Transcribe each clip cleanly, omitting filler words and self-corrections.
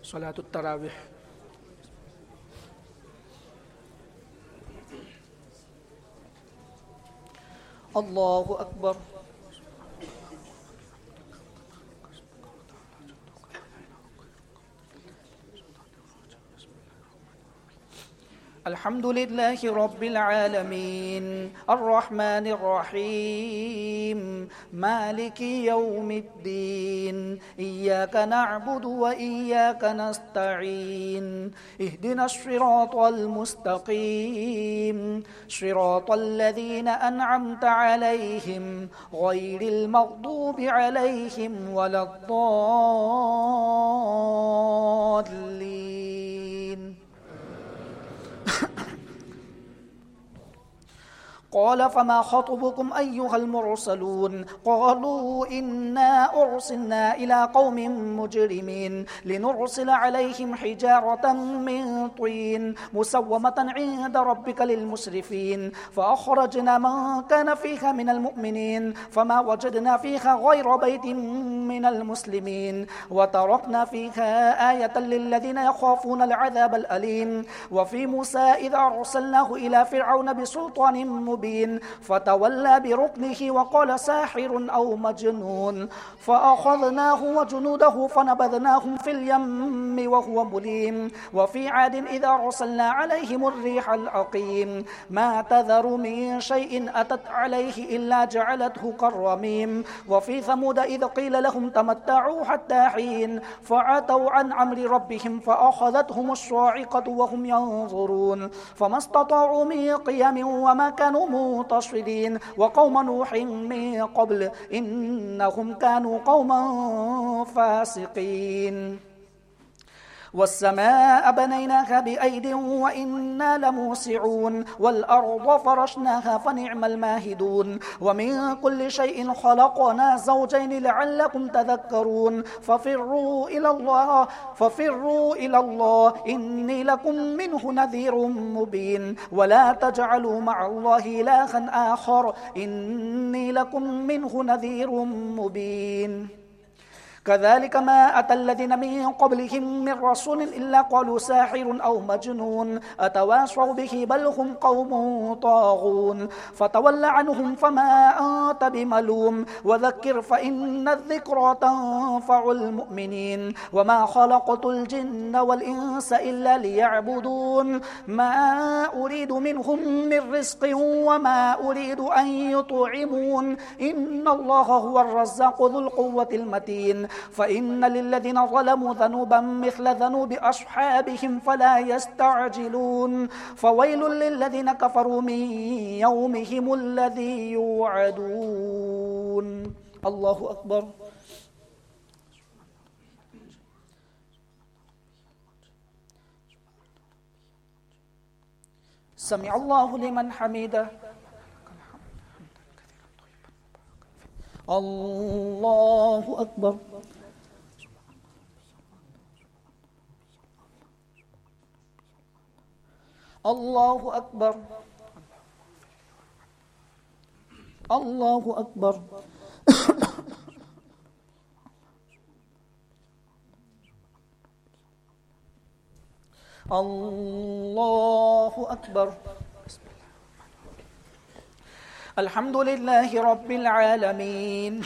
صلاة التراويح. الله أكبر. الحمد لله رب العالمين الرحمن الرحيم مالك يوم الدين إياك نعبد وإياك نستعين اهدنا الصراط المستقيم صراط الذين أنعمت عليهم غير المغضوب عليهم ولا الضالين. قال فما خطبكم أيها المرسلون قالوا إنا أرسلنا إلى قوم مجرمين لنرسل عليهم حجارة من طين مسومة عند ربك للمسرفين فأخرجنا من كان فيها من المؤمنين فما وجدنا فيها غير بيت من المسلمين وتركنا فيها آية للذين يخافون العذاب الأليم. وفي موسى إذ أرسلناه إلى فرعون بسلطان مبين فتولى بركنه وقال ساحر أو مجنون فأخذناه وجنوده فنبذناهم في اليم وهو مليم. وفي عاد إذا أرسلنا عليهم الريح العقيم ما تذر من شيء أتت عليه إلا جعلته كالرميم. وفي ثمود إذ قيل لهم تمتعوا حتى حين فعتوا عن أمر ربهم فأخذتهم الصاعقة وهم ينظرون فما استطاعوا من قيام وما كانوا منتصرين. وقوم نوح من قبل إنهم كانوا قوما فاسقين. والسماء بنيناها بأيد وإنا لموسعون والأرض فرشناها فنعم الماهدون. ومن كل شيء خلقنا زوجين لعلكم تذكرون ففروا إلى الله إني لكم منه نذير مبين. ولا تجعلوا مع الله إلها آخر إني لكم منه نذير مبين. كذلك ما أتى الذين من قبلهم من رسول إلا قالوا ساحر أو مجنون أتواصوا به بل هم قوم طاغون. فتول عنهم فما أنت بملوم وذكر فإن الذكرى تنفع المؤمنين. وما خلقت الجن والإنس إلا ليعبدون ما أريد منهم من رزق وما أريد أن يطعمون إن الله هو الرزاق ذو القوة المتين. فإن للذين ظلموا ذنوبا مثل ذنوب أصحابهم فلا يستعجلون فويل للذين كفروا من يومهم الذي يوعدون. الله أكبر. سمع الله لمن حمده. الله أكبر. الله أكبر. الله أكبر. الله أكبر. الحمد لله رب العالمين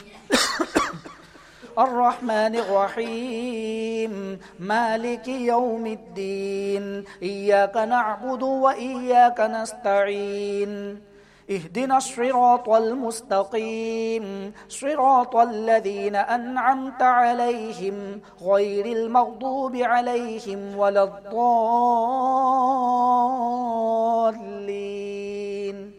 الرحمن الرحيم مالك يوم الدين إياك نعبد وإياك نستعين اهدنا الصراط المستقيم صراط الذين أنعمت عليهم غير المغضوب عليهم ولا الضالين.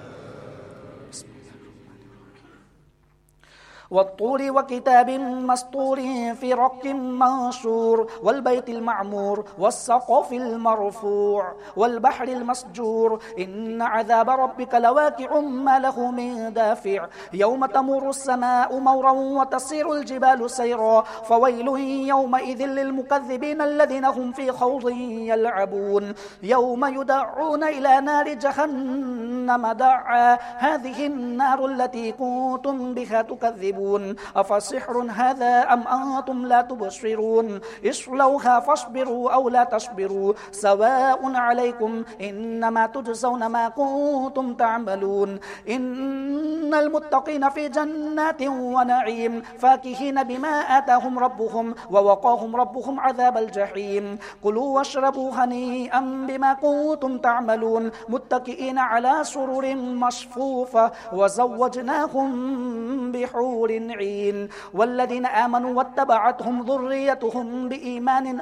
والطور وكتاب مسطور في رق منشور والبيت المعمور والسقف المرفوع والبحر المسجور إن عذاب ربك لواقع ما له من دافع يوم تمر السماء مورا وتسير الجبال سيرا فويل يومئذ للمكذبين الذين هم في خوض يلعبون يوم يدعون إلى نار جهنم دعا هذه النار التي كنتم بها تكذبون تكذبون أفسحر هذا أم أنتم لا تبصرون اصلوها فاصبروا أو لا تصبروا سواء عليكم إنما تجزون ما كنتم تعملون إن المتقين في جنات ونعيم فاكهين بما آتاهم ربهم ووقاهم ربهم عذاب الجحيم كلوا واشربوا هنيئا بما كنتم تعملون متكئين على سرر مصفوفة وزوجناهم بحور عين والذين آمنوا واتبعتهم ذريتهم بإيمان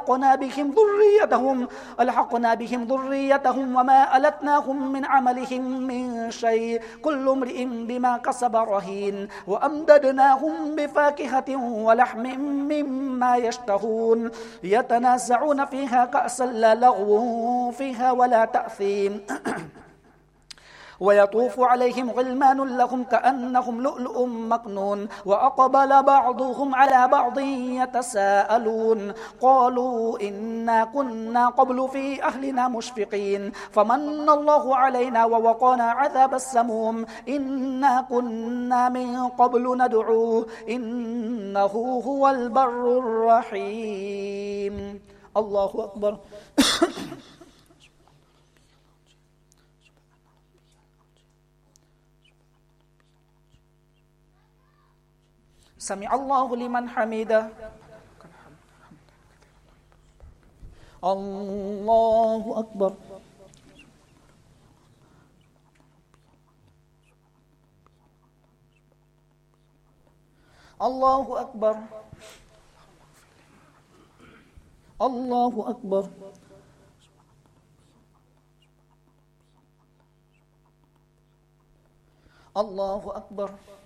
ألحقنا بهم ذريتهم وما ألتناهم من عملهم من شيء كل امرئ بما كسب رهين وأمددناهم بفاكهة ولحم مما يشتهون يتنازعون فيها كأسا لا لغو فيها ولا تأثيم ويطوف عليهم غلمان لهم كأنهم لؤلؤ مكنون وأقبل بعضهم على بعض يتساءلون قالوا إنا كنا قبل في أهلنا مشفقين فمن الله علينا ووقانا عذاب السموم إنا كنا من قبل ندعوه إنه هو البر الرحيم الله أكبر سمع الله لمن حمده الله أكبر الله أكبر الله أكبر الله أكبر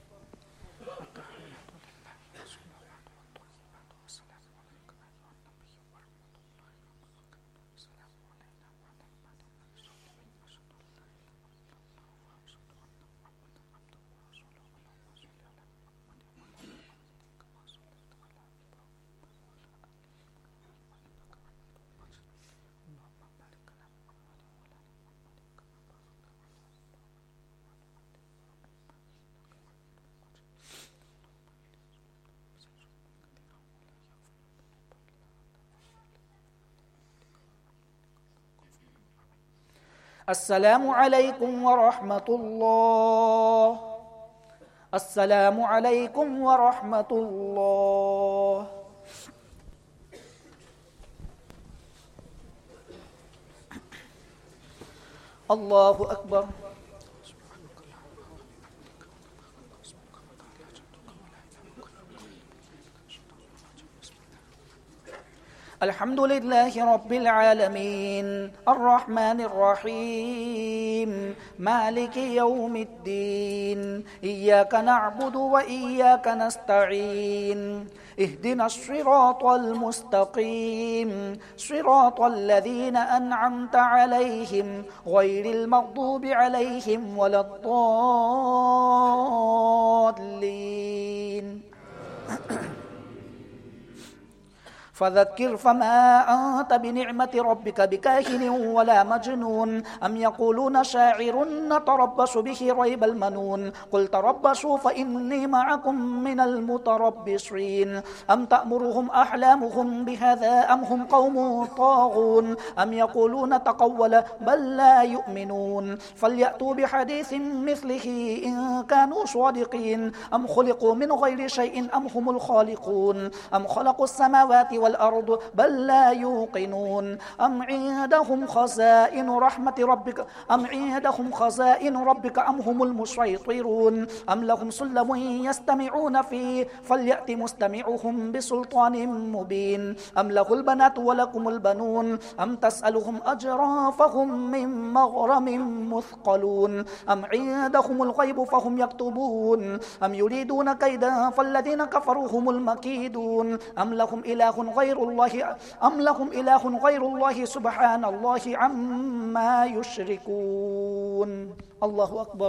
السلام عليكم ورحمة الله السلام عليكم ورحمة الله الله أكبر الحمد لله رب العالمين الرحمن الرحيم مالك يوم الدين إياك نعبد وإياك نستعين اهدنا الصراط المستقيم صراط الذين أنعمت عليهم غير المغضوب عليهم ولا الضالين فذكر فما أنت بنعمة ربك بكاهن ولا مجنون أم يقولون شاعر نتربص به ريب المنون قل تربصوا فإني معكم من المتربصين أم تأمرهم أحلامهم بهذا أم هم قوم طاغون أم يقولون تقول بل لا يؤمنون فليأتوا بحديث مثله إن كانوا صادقين أم خلقوا من غير شيء أم هم الخالقون أم خلقوا السماوات والأرض بل لا يوقنون أم عندهم خزائن رحمة ربك أم هم المسيطرون أم لهم سلم يستمعون فيه فليأت مستمعهم بسلطان مبين أم له البنات ولكم البنون أم تسألهم أجرا فهم من مغرم مثقلون أم عندهم الغيب فهم يكتبون أم يريدون كيدا فالذين كفروا هم المكيدون أم لهم إله غير الله سبحان الله عما يشركون الله أكبر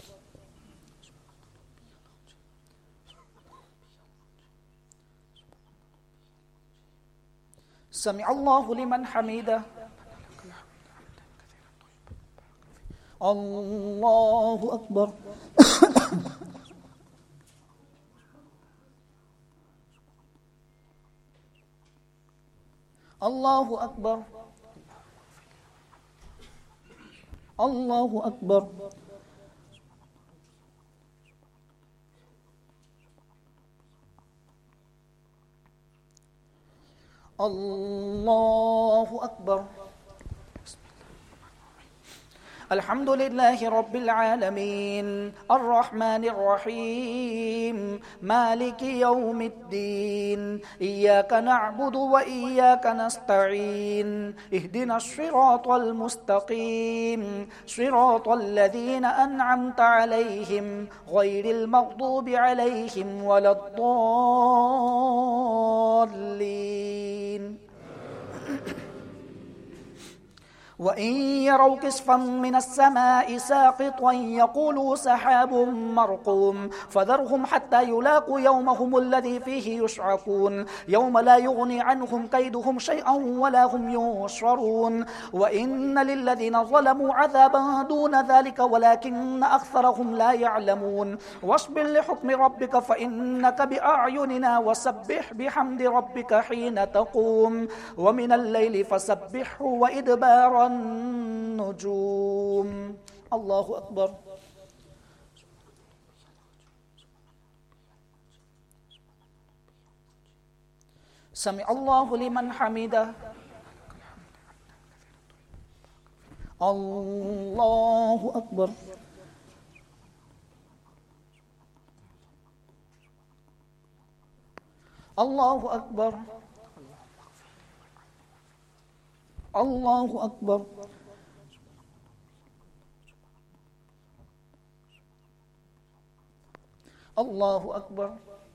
سمع الله لمن حمده الله أكبر الله أكبر الله أكبر الله أكبر. الحمد لله رب العالمين الرحمن الرحيم مالك يوم الدين إياك نعبد وإياك نستعين اهدنا الصراط المستقيم صراط الذين أنعمت عليهم غير المغضوب عليهم ولا الضالين. وإن يروا كسفا من السماء ساقطا يقولوا سحاب مرقوم فذرهم حتى يلاقوا يومهم الذي فيه يصعقون يوم لا يغني عنهم كيدهم شيئا ولا هم ينصرون. وإن للذين ظلموا عذابا دون ذلك ولكن أكثرهم لا يعلمون. واصبر لحكم ربك فإنك بأعيننا وسبح بحمد ربك حين تقوم ومن الليل فسبحه وإدبار النجوم. الله أكبر. سمع الله لمن حمده. الله أكبر. الله أكبر. الله أكبر. الله أكبر.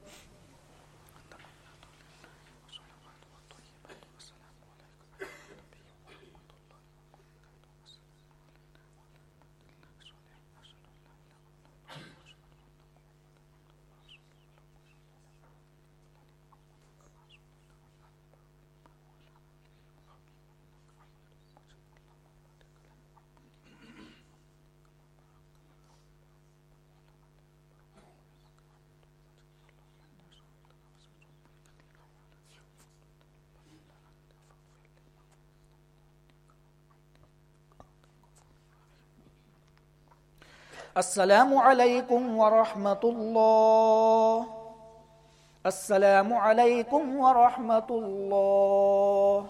السلام عليكم ورحمة الله. السلام عليكم ورحمة الله.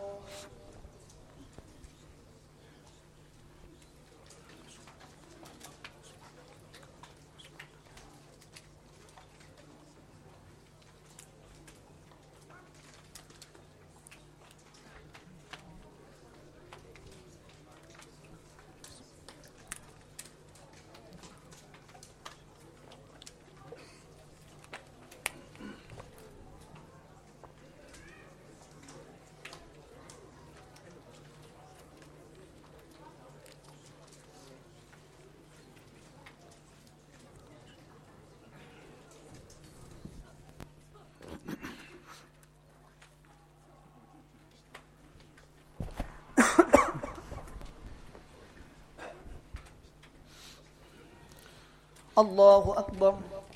الله أكبر.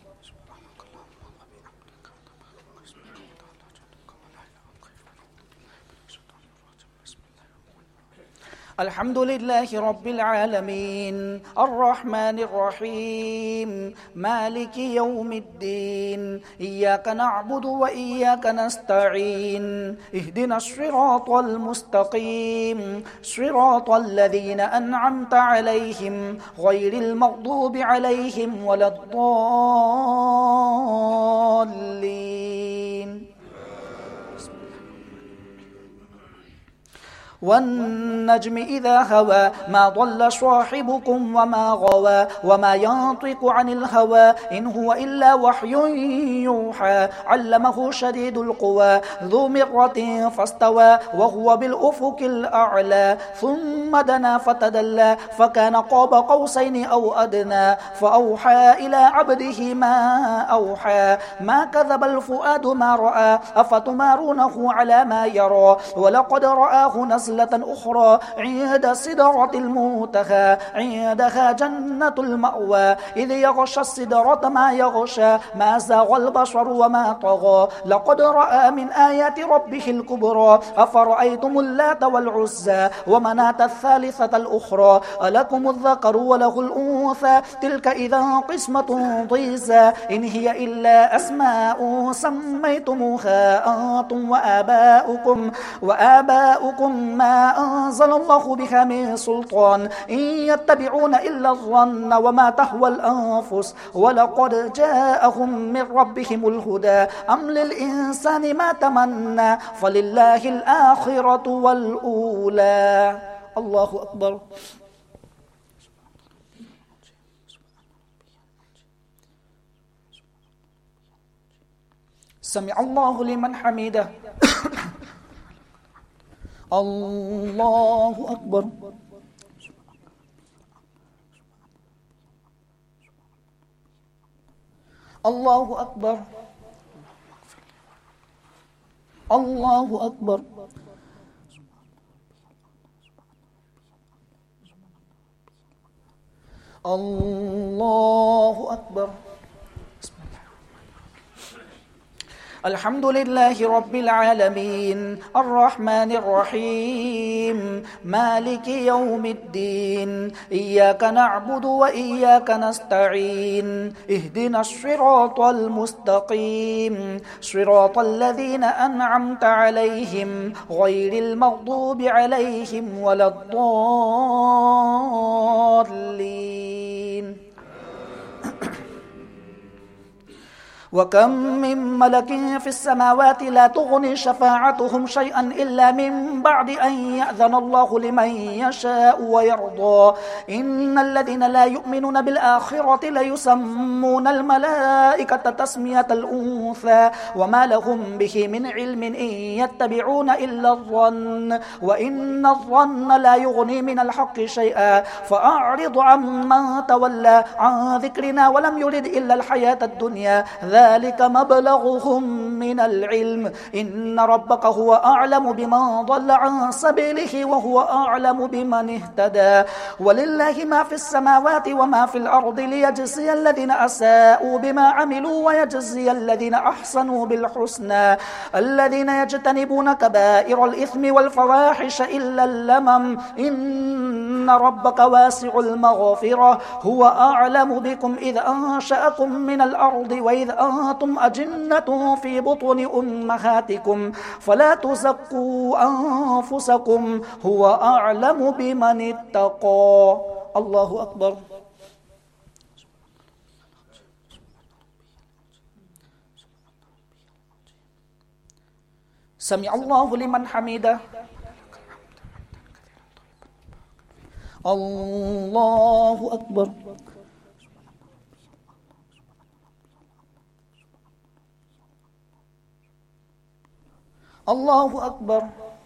الحمد لله رب العالمين الرحمن الرحيم مالك يوم الدين إياك نعبد وإياك نستعين اهدنا الصراط المستقيم صراط الذين أنعمت عليهم غير المغضوب عليهم ولا الضالين. والنجم إذا هوى ما ضل صاحبكم وما غوى وما ينطق عن الهوى إن هو إلا وحي يوحى علمه شديد القوى ذو مرة فاستوى وهو بالأفق الأعلى ثم دنا فتدلى فكان قاب قوسين أو أدنى فأوحى إلى عبده ما أوحى ما كذب الفؤاد ما رأى أفتمارونه على ما يرى ولقد رآه نزلا نزلة أخرى عند سدرة المنتهى عندها جنة المأوى إذ يغشى السدرة ما يغشى ما زاغ البصر وما طغى لقد رأى من آيات ربه الكبرى أفرأيتم اللات والعزى ومناة الثالثة الأخرى ألكم الذكر وله الأنثى تلك إذا قسمة ضيزى إن هي إلا أسماء سميتموها أنتم وآباؤكم ما أنزل الله بها من سلطان إن يتبعون إلا الظن وما تهوى الأنفس ولقد جاءهم من ربهم الهدى أم للإنسان ما تمنى فلله الآخرة والأولى. الله أكبر. سمع الله لمن حمده. الله أكبر. الله أكبر. الله أكبر. الله أكبر. الحمد لله رب العالمين الرحمن الرحيم مالك يوم الدين إياك نعبد وإياك نستعين اهدنا الصراط المستقيم صراط الذين أنعمت عليهم غير المغضوب عليهم ولا الضالين. وكم من ملك في السماوات لا تغني شفاعتهم شيئا إلا من بعد أن يأذن الله لمن يشاء ويرضى إن الذين لا يؤمنون بالآخرة ليسمون الملائكة تسمية الأنثى وما لهم به من علم إن يتبعون إلا الظن وإن الظن لا يغني من الحق شيئا فأعرض عمن تولى عن ذكرنا ولم يرد إلا الحياة الدنيا ذلك مبلغهم من العلم إن ربك هو أعلم بمن ضل عن سبيله وهو أعلم بمن اهتدى ولله ما في السماوات وما في الأرض ليجزي الذين أساءوا بما عملوا ويجزي الذين أحسنوا بالحسنى الذين يجتنبون كبائر الإثم والفواحش إلا اللمم إن ربك واسع المغفرة هو أعلم بكم إذ أنشأكم من الأرض وإذ أنتم أجنة في بطون أمهاتكم فلا تزكوا أنفسكم هو أعلم بمن اتقى. الله أكبر. سمع الله لمن حمده. الله أكبر. الله أكبر.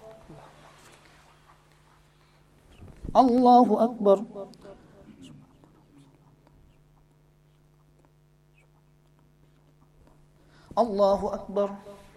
الله أكبر. الله أكبر.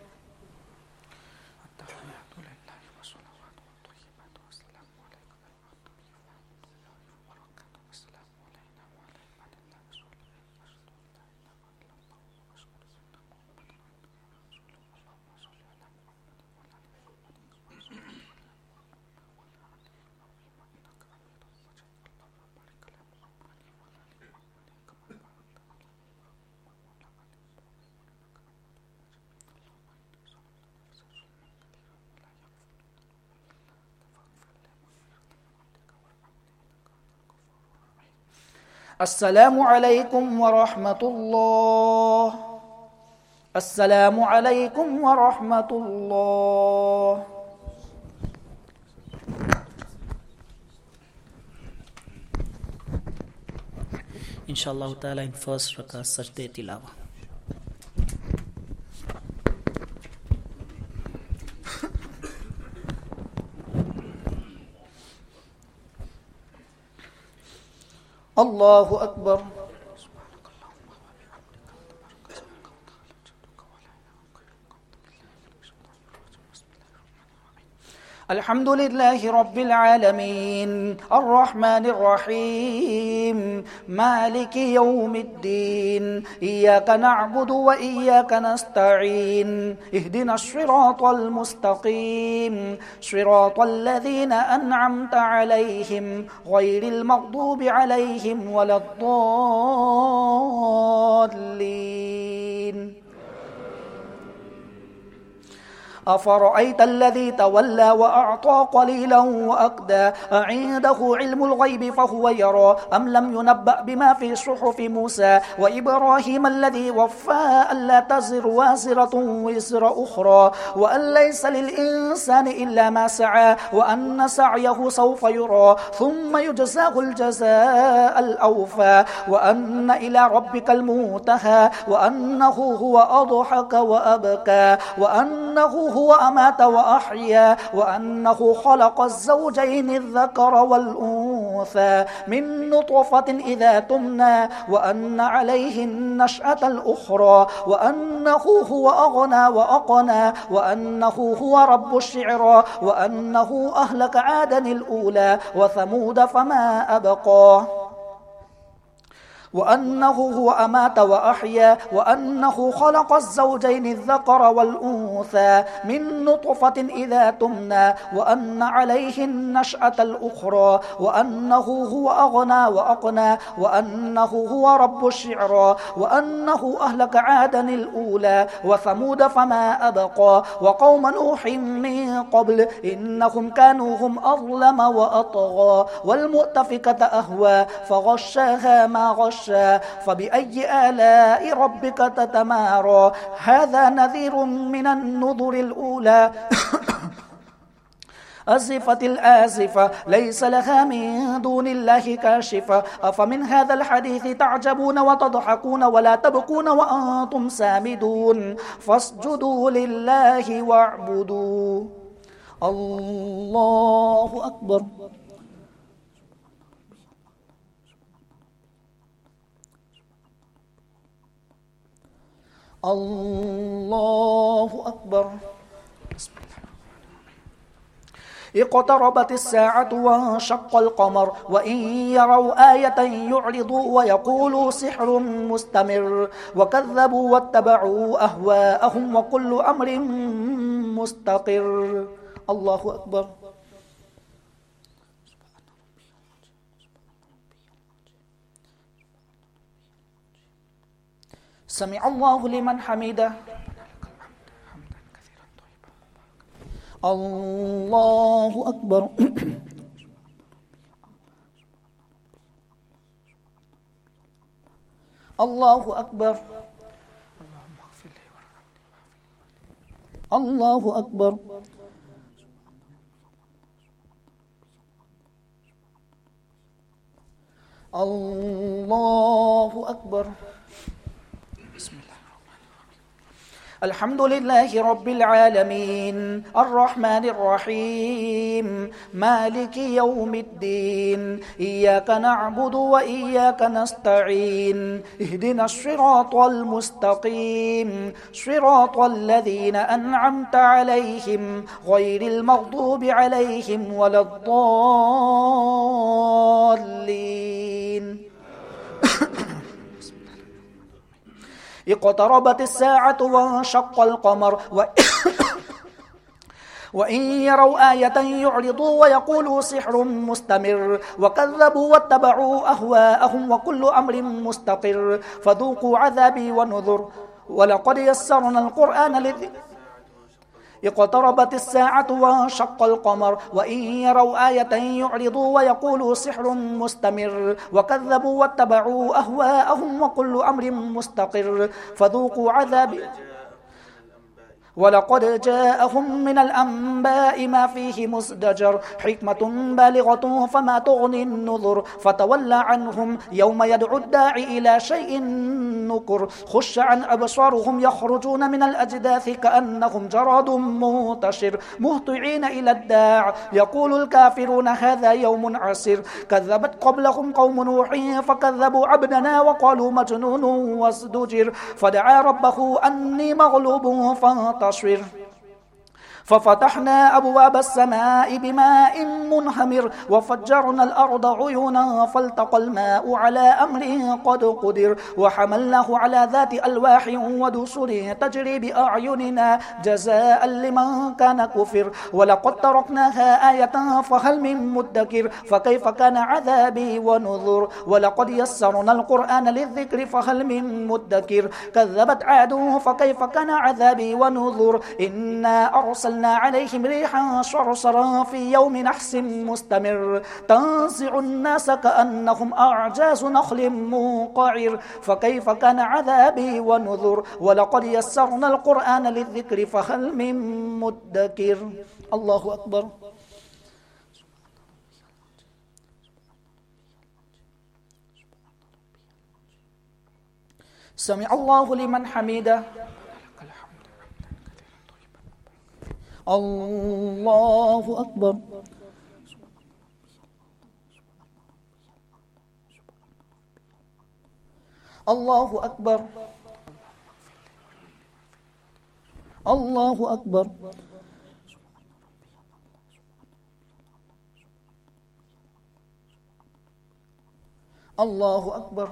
السلام عليكم ورحمة الله. السلام عليكم ورحمة الله. Inshallah ta'ala in first rakah sajde tilawa. الله أكبر. الحمد لله رب العالمين الرحمن الرحيم مالك يوم الدين إياك نعبد وإياك نستعين اهدنا الصراط المستقيم صراط الذين أنعمت عليهم غير المغضوب عليهم ولا الضالين. أفرأيت الذي تولى وأعطى قليلا وأكدى أعنده علم الغيب فهو يرى أم لم ينبأ بما في صحف موسى وإبراهيم الذي وفى ألا تزر وازرة وزر أخرى وأن ليس للإنسان إلا ما سعى وأن سعيه سوف يرى ثم يجزاه الجزاء الأوفى وأن إلى ربك المنتهى وأنه هو أضحك وأبكى وأنه هو أمات وأحيا وأنه خلق الزوجين الذكر والأنثى من نطفة إذا تمنى وأن عليه النشأة الأخرى وأنه هو أغنى وأقنى وأنه هو رب الشعرى وأنه أهلك عادا الأولى وثمود فما أبقى وأنه هو أمات وأحيا وأنه خلق الزوجين الذكر والأنثى من نطفة إذا تمنى وأن عليه النشأة الأخرى وأنه هو أغنى وأقنى وأنه هو رب الشعرى وأنه أهلك عادا الأولى وثمود فما أبقى وقوم نوح من قبل إنهم كانوا هم أظلم وأطغى والمؤتفكة أهوى فغشاها ما غشاها فبأي آلاء ربك تتمارى هذا نذير من النذر الأولى أزفت الآزفة ليس لها من دون الله كاشفة أفمن هذا الحديث تعجبون وتضحكون ولا تبكون وأنتم سامدون فاسجدوا لله واعبدوا. الله أكبر. الله أكبر. اقتربت الساعة وانشق القمر وإن يروا آية يعرضوا ويقولوا سحر مستمر وكذبوا واتبعوا أهواءهم وكل أمر مستقر. الله أكبر. سمع الله لمن حمده. الله أكبر. الله أكبر. الله أكبر. الله أكبر. الحمد لله رب العالمين الرحمن الرحيم مالك يوم الدين إياك نعبد وإياك نستعين اهدنا الصراط المستقيم صراط الذين أنعمت عليهم غير المغضوب عليهم ولا الضالين. اقتربت الساعة وانشق القمر وإن يروا آية يعرضوا ويقولوا سحر مستمر وكذبوا واتبعوا أهواءهم وكل أمر مستقر فذوقوا عذابي ونذر ولقد يسرنا القرآن للذكر. اقتربت الساعة وانشق القمر وإن يروا آية يعرضوا ويقولوا سحر مستمر وكذبوا واتبعوا أهواءهم وكل أمر مستقر فذوقوا عذابي ولقد جاءهم من الأنباء ما فيه مزدجر حكمة بالغة فما تغني النذر فتولى عنهم يوم يدعو الداعي إلى شيء نكر خش عن أبصارهم يخرجون من الأجداث كأنهم جراد منتشر مهطعين إلى الداع يقول الكافرون هذا يوم عسير كذبت قبلهم قوم نوح فكذبوا عبدنا وقالوا مجنون وازدجر فدعا ربه أني مغلوب فانتصر ففتحنا أبواب السماء بماء منهمر وفجرنا الأرض عيونا فالتقى الماء على أمر قد قدر وحملناه على ذات ألواح ودسر تجري بأعيننا جزاء لمن كان كفر ولقد تركناها آية فهل من مدكر فكيف كان عذابي ونذر ولقد يسرنا القرآن للذكر فهل من مدكر كذبت عاد فكيف كان عذابي ونذر إنا أرسلنا عليهم ريحا صرصرا في يوم نحس مستمر تنزع الناس كأنهم أعجاز نخل منقعر فكيف كان عذابي ونذر ولقد يسرنا القرآن للذكر فهل من مدكر. الله أكبر. سمع الله لمن حمده. الله أكبر. الله أكبر. الله أكبر. الله أكبر.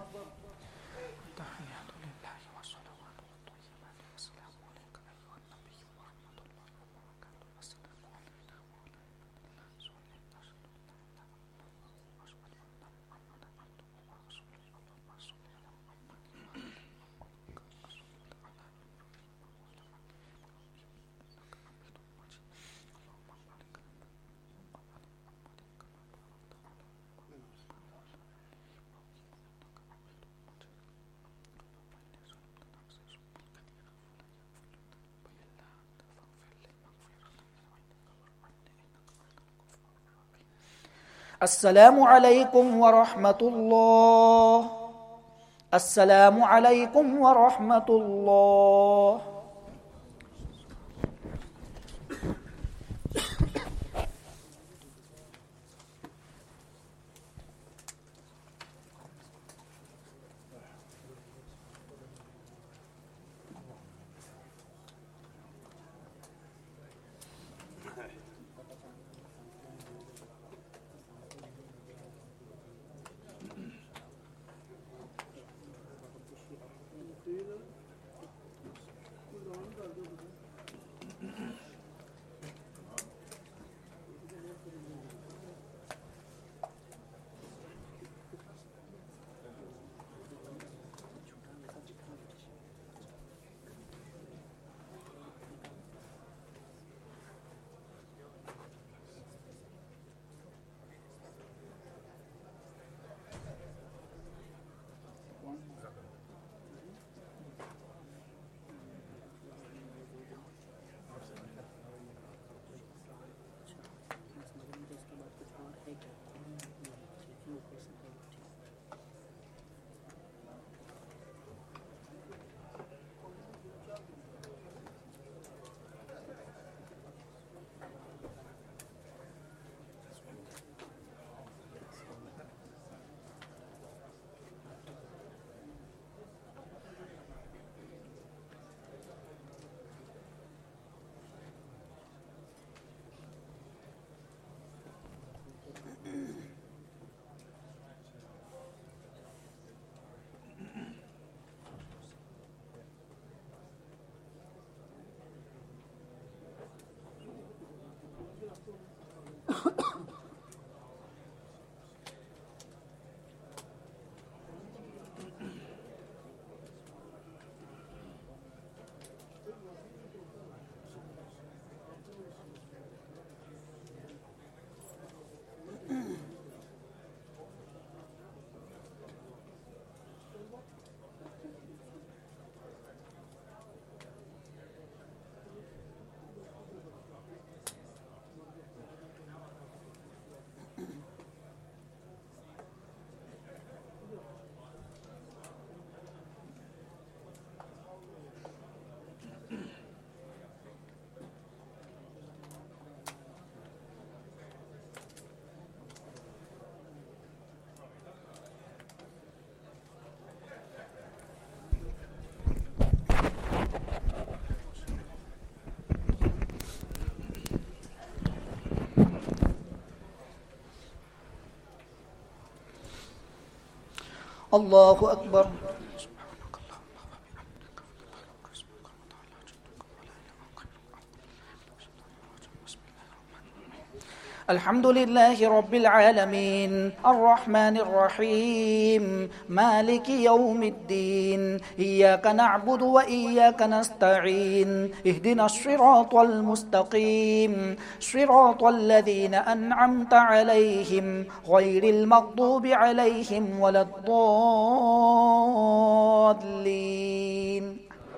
السلام عليكم ورحمة الله. السلام عليكم ورحمة الله. الله أكبر. الحمد لله رب العالمين الرحمن الرحيم مالك يوم الدين إياك نعبد وإياك نستعين اهدنا الصراط المستقيم صراط الذين أنعمت عليهم غير المغضوب عليهم ولا الضالين.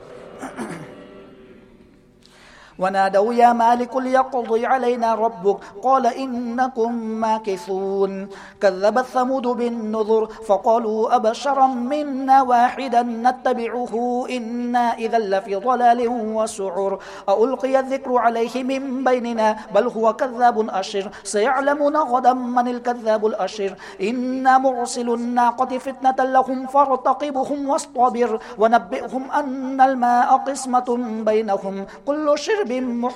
ونادوا يا مالك ليقضي علينا ربك قال إنكم ماكثون. كذبت ثمود بالنذر فقالوا أبشرا منا واحدا نتبعه إنا إذا لفي ضلال وسعر ألقي الذكر عليه من بيننا بل هو كذاب أشر سيعلمون غدا من الكذاب الأشر. إنا مرسل الناقة فتنة لهم فارتقبهم واصطبر ونبئهم أن الماء قسمة بينهم كل شرب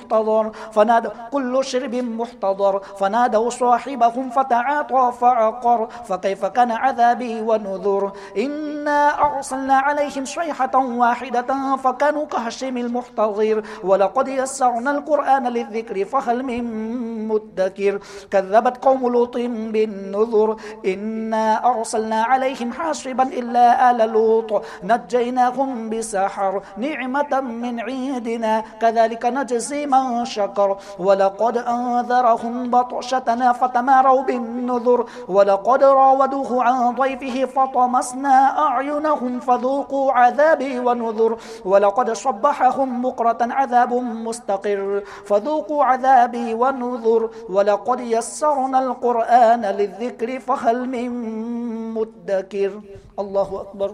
محتضر فنادوا صاحبهم فتعاطى فعقر فكيف كان عذابي ونذر. إنا أرسلنا عليهم صيحة واحدة فكانوا كهشيم المحتضر ولقد يسرنا القرآن للذكر فهل من مدكر. كذبت قوم لوط بالنذر إنا أرسلنا عليهم حاصبا إلا آل لوط نجيناهم بسحر نعمة من عندنا كذلك نجزي من شكر. ولقد أنذرهم بطشتنا فتماروا بالنذر ولقد راودوه عن ضيفه فطمسنا أعينهم فذوقوا عذابي ونذر. ولقد صبحهم بكرة عذاب مستقر فذوقوا عذابي ونذر. ولقد يسرنا القرآن للذكر فهل من مدكر. الله أكبر.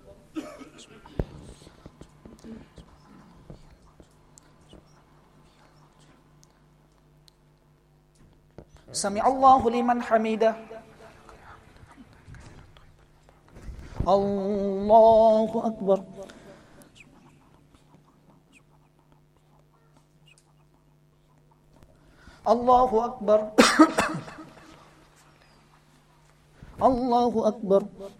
سمع الله لمن حمده. الله أكبر. الله أكبر. الله أكبر.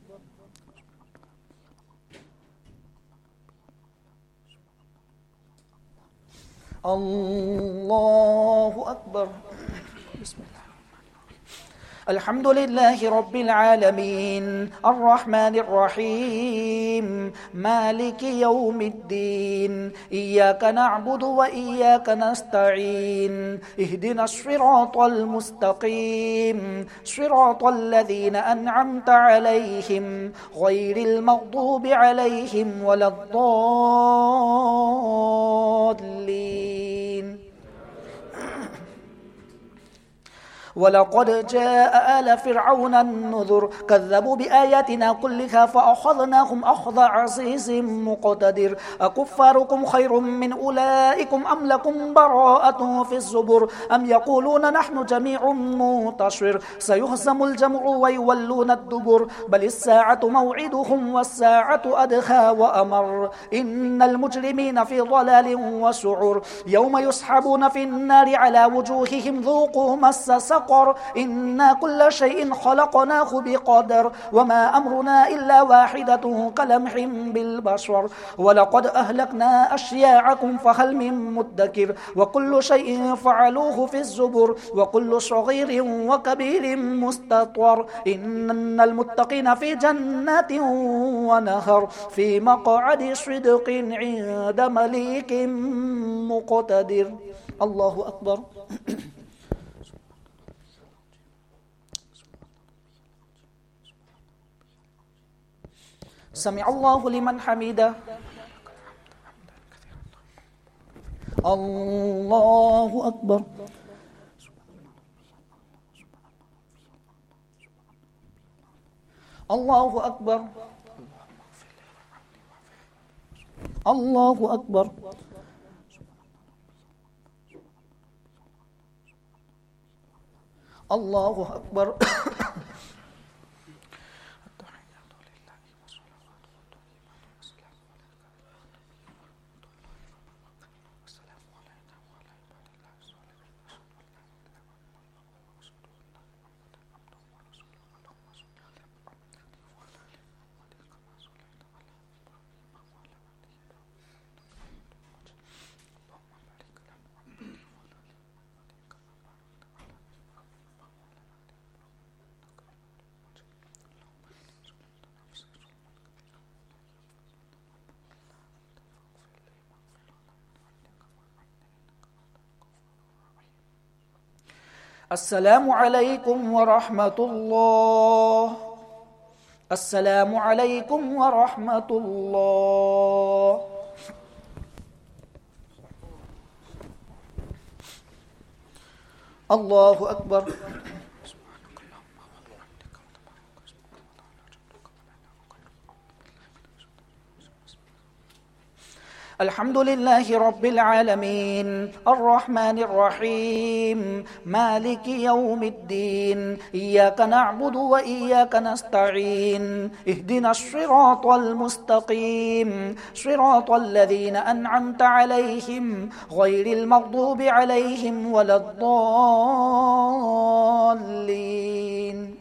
الله أكبر. بسم الله. الحمد لله رب العالمين الرحمن الرحيم مالك يوم الدين إياك نعبد وإياك نستعين اهدنا الصراط المستقيم صراط الذين أنعمت عليهم غير المغضوب عليهم ولا الضالين. ولقد جاء آل فرعون النذر كذبوا بآياتنا كلها فأخذناهم أخذ عزيز مقتدر. أكفاركم خير من أولئكم أم لكم براءة في الزبر أم يقولون نحن جميع منتصر سيهزم الجمع ويولون الدبر بل الساعة موعدهم والساعة أدهى وأمر. إن المجرمين في ضلال وسعر يوم يسحبون في النار على وجوههم ذوقوا مس سقر إنا كل شيء خلقناه بقدر وما أمرنا إلا واحدة كلمح بالبشر. ولقد أهلكنا أشياعكم فهل من مدكر وكل شيء فعلوه في الزبر وكل صغير وكبير مستطور. إن المتقين في جنات ونهر في مقعد صدق عند مليك مقتدر. الله أكبر. سمع الله لمن حمده. الله أكبر. الله أكبر. الله أكبر. الله أكبر. السلام عليكم ورحمة الله. السلام عليكم ورحمة الله. الله أكبر. الحمد لله رب العالمين الرحمن الرحيم مالك يوم الدين إياك نعبد وإياك نستعين اهدنا الصراط المستقيم صراط الذين أنعمت عليهم غير المغضوب عليهم ولا الضالين.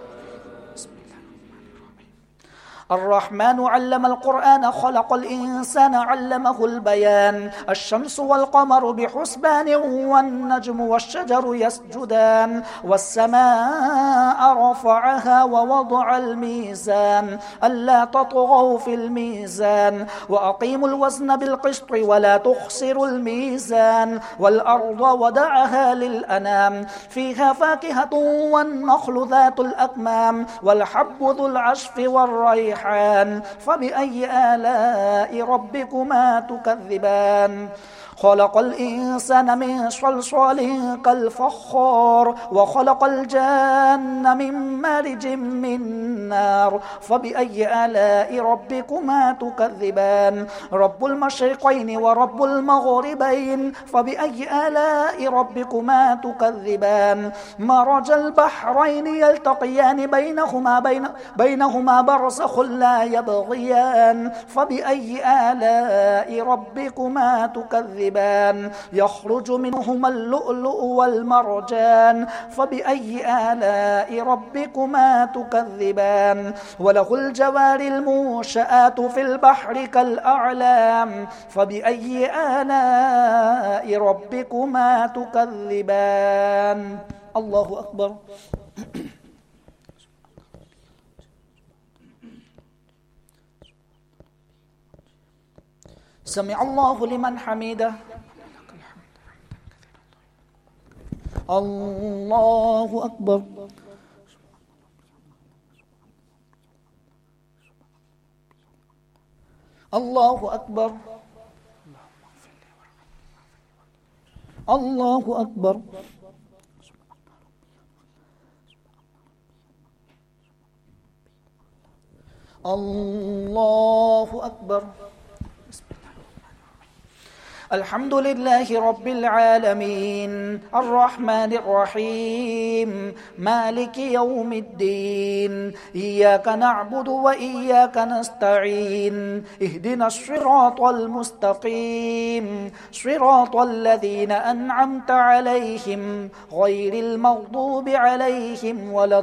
الرحمن علم القرآن خلق الإنسان علمه البيان الشمس والقمر بحسبان والنجم والشجر يسجدان والسماء رفعها ووضع الميزان ألا تطغوا في الميزان وأقيموا الوزن بالقسط ولا تخسروا الميزان والأرض وضعها للأنام فيها فاكهة والنخل ذات الأكمام والحب ذو العشف والريحان فبأي آلاء ربكما تكذبان خلق الإنسان من صلصال كالفخار وخلق الجان من مارج من نار فبأي آلاء ربكما تكذبان رب المشرقين ورب المغربين فبأي آلاء ربكما تكذبان مرج البحرين يلتقيان بينهما برزخ لا يبغيان فبأي آلاء ربكما تكذبان يخرج منهما اللؤلؤ والمرجان فبأي آلاء ربكما تكذبان وله الجوار المنشآت في البحر كالأعلام فبأي آلاء ربكما تكذبان. الله أكبر. سمع الله لمن حمده. الله أكبر. الله أكبر. الله أكبر. الله أكبر. الحمد لله رب العالمين الرحمن الرحيم مالك يوم الدين إياك نعبد وإياك نستعين اهدنا الصراط المستقيم صراط الذين أنعمت عليهم غير المغضوب عليهم ولا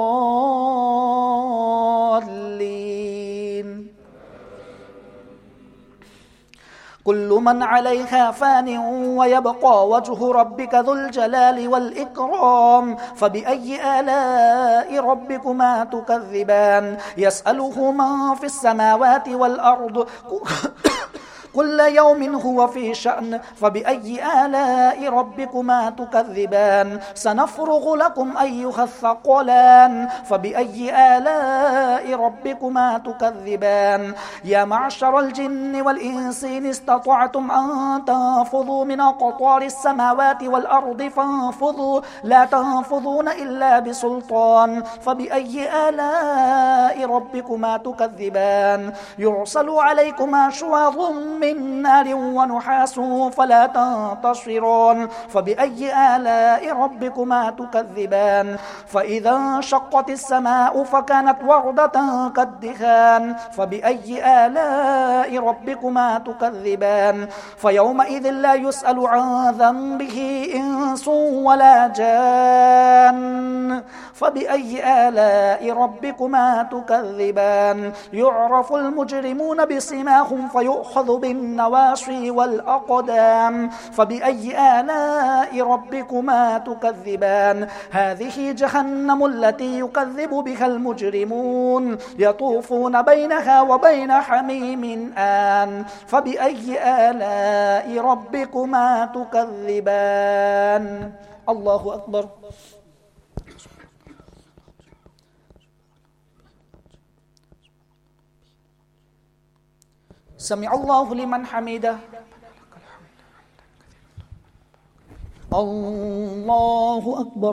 الضالين. كل من عليها فان ويبقى وجه ربك ذو الجلال والإكرام فبأي آلاء ربكما تكذبان يسأله من في السماوات والأرض كل يوم هو في شأن فبأي آلاء ربكما تكذبان سنفرغ لكم أيها الثقلان فبأي آلاء ربكما تكذبان يا معشر الجن والإنس إن استطعتم أن تنفذوا من أقطار السماوات والأرض فانفذوا لا تنفذون إلا بسلطان فبأي آلاء ربكما تكذبان يرسل عليكما شواظ من نار ونحاس فلا تنتصرون فبأي آلاء ربكما تكذبان فإذا انشقت السماء فكانت وردة كالدخان فبأي آلاء ربكما تكذبان فيومئذ لا يسأل عن ذنبه إنس ولا جان فبأي آلاء ربكما تكذبان يعرف المجرمون بسيماهم فيؤخذ بالنواصي والأقدام فبأي آلاء ربكما تكذبان هذه جهنم التي يكذب بها المجرمون يطوفون بينها وبين حميم آن فبأي آلاء ربكما تكذبان. الله أكبر. سمع الله لمن حمده. الله أكبر.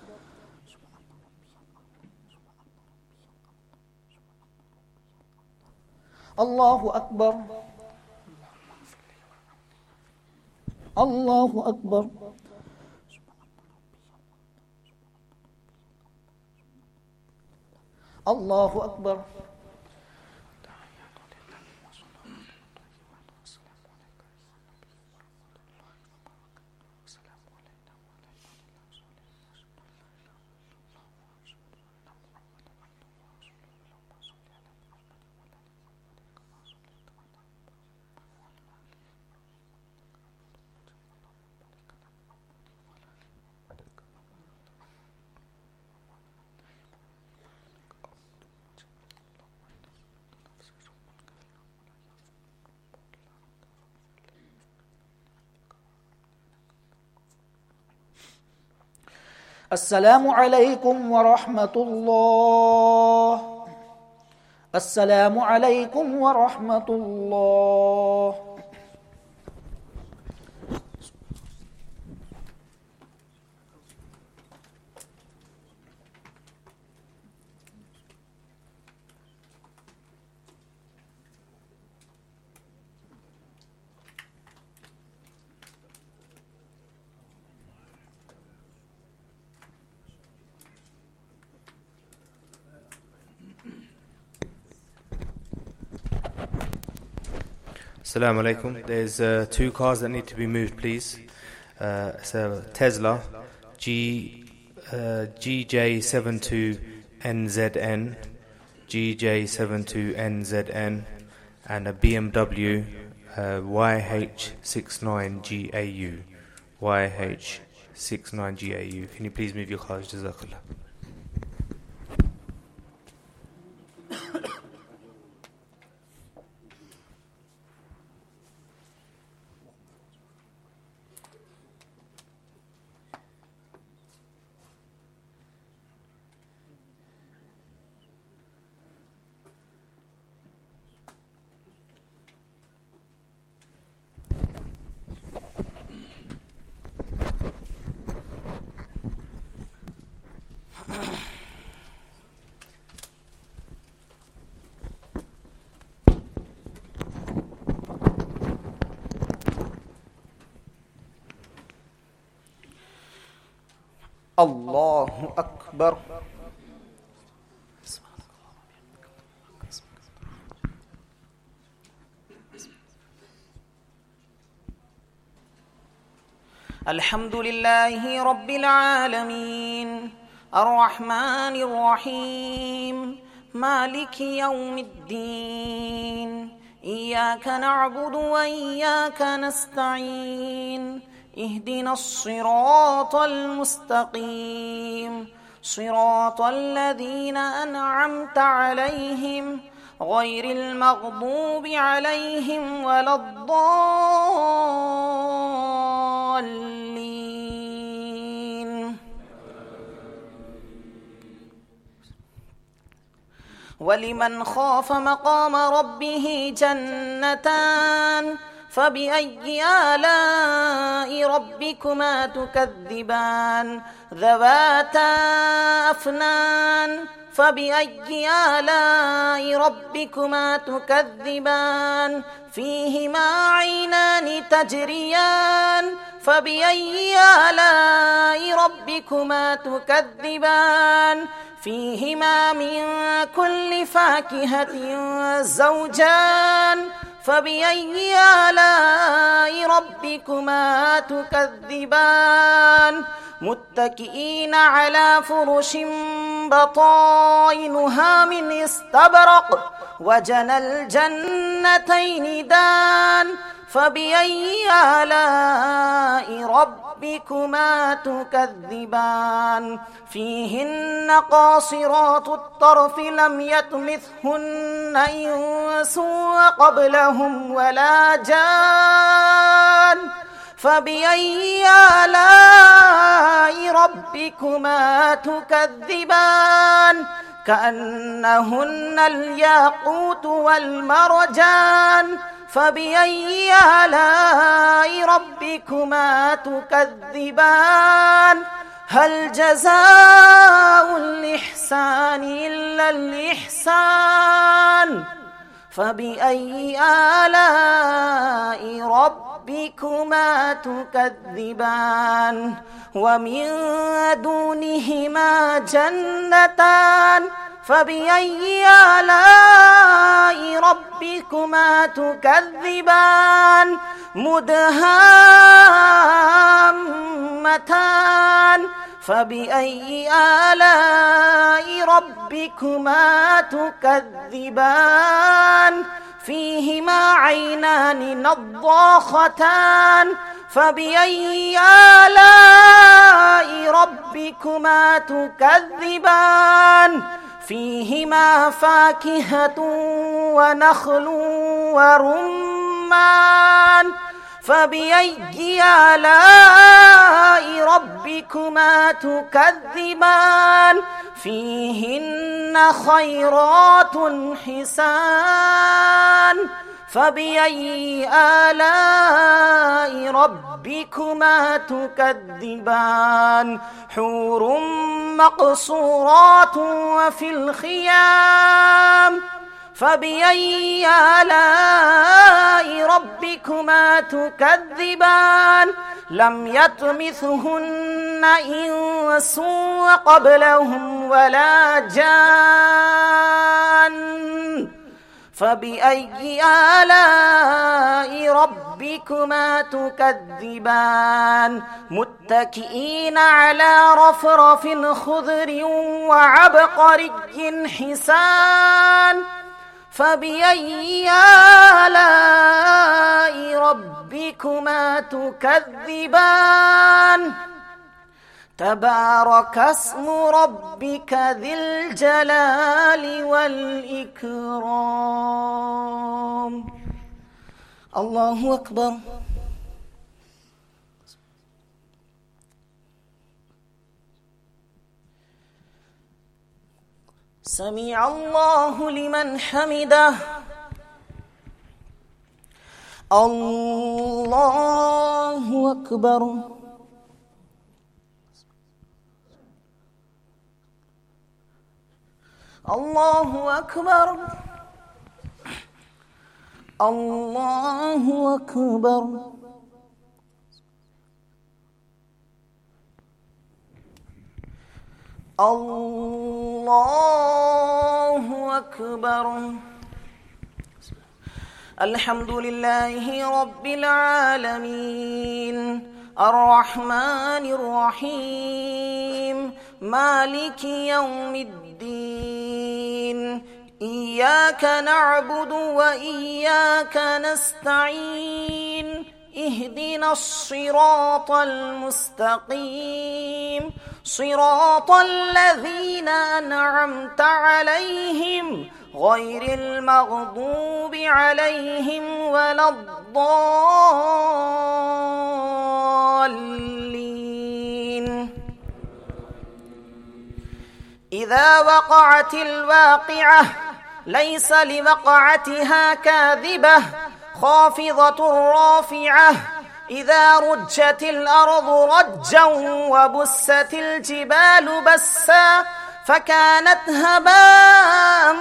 الله أكبر. الله أكبر. الله أكبر. السلام عليكم ورحمة الله. السلام عليكم ورحمة الله. Assalamu alaikum. There's 2 cars that need to be moved, please. It's a Tesla GJ72NZN, GJ72NZN, and a BMW YH69GAU, YH69GAU. Can you please move your cars, Jazakallah? الله أكبر. الحمد لله رب العالمين الرحمن الرحيم مالك يوم الدين إياك نعبد وإياك نستعين اهدنا الصراط المستقيم صراط الذين أنعمت عليهم غير المغضوب عليهم ولا الضالين. ولمن خاف مقام ربه جنتان فبأي آلاء ربكما تكذبان ذواتا أفنان فبأي آلاء ربكما تكذبان فيهما عينان تجريان فبأي آلاء ربكما تكذبان فيهما من كل فاكهة زوجان فبأي آلاء ربكما تكذبان متكئين على فرش بطائنها من استبرق وجنى الجنتين دان فبأي آلاء ربكما تكذبان فيهن قاصرات الطرف لم يطمثهن إنس قبلهم ولا جان فبأي آلاء ربكما تكذبان كأنهن الياقوت والمرجان فبأي آلاء ربكما تكذبان هل جزاء الإحسان إلا الإحسان فبأي آلاء ربكما تكذبان ومن دونهما جنتان فبأي آلاء ربكما تكذبان مدهامتان فبأي آلاء ربكما تكذبان فيهما عينان نضاختان فبأي آلاء ربكما تكذبان فيهما فاكهة ونخل ورمان فبأي آلاء ربكما تكذبان فيهن خيرات حسان فبأي آلاء ربكما تكذبان حور مقصورات وفي الخيام فبأي آلاء ربكما تكذبان لم يطمثهن إنس قبلهم ولا جان فبأي آلاء ربكما تكذبان متكئين على رفرف خضر وعبقري حسان فبأي آلاء ربكما تكذبان تبارك اسم ربك ذي الجلال والإكرام الله أكبر سمع الله لمن حمده الله أكبر الله أكبر الله أكبر الله أكبر الحمد لله رب العالمين الرحمن الرحيم مالك يوم الدين إياك نعبد وإياك نستعين اهدنا الصراط المستقيم صراط الذين أنعمت عليهم غير المغضوب عليهم ولا الضالين إذا وقعت الواقعة ليس لوقعتها كاذبة خافضة رافعة إذا رجت الأرض رجا وبست الجبال بسا فكانت هباء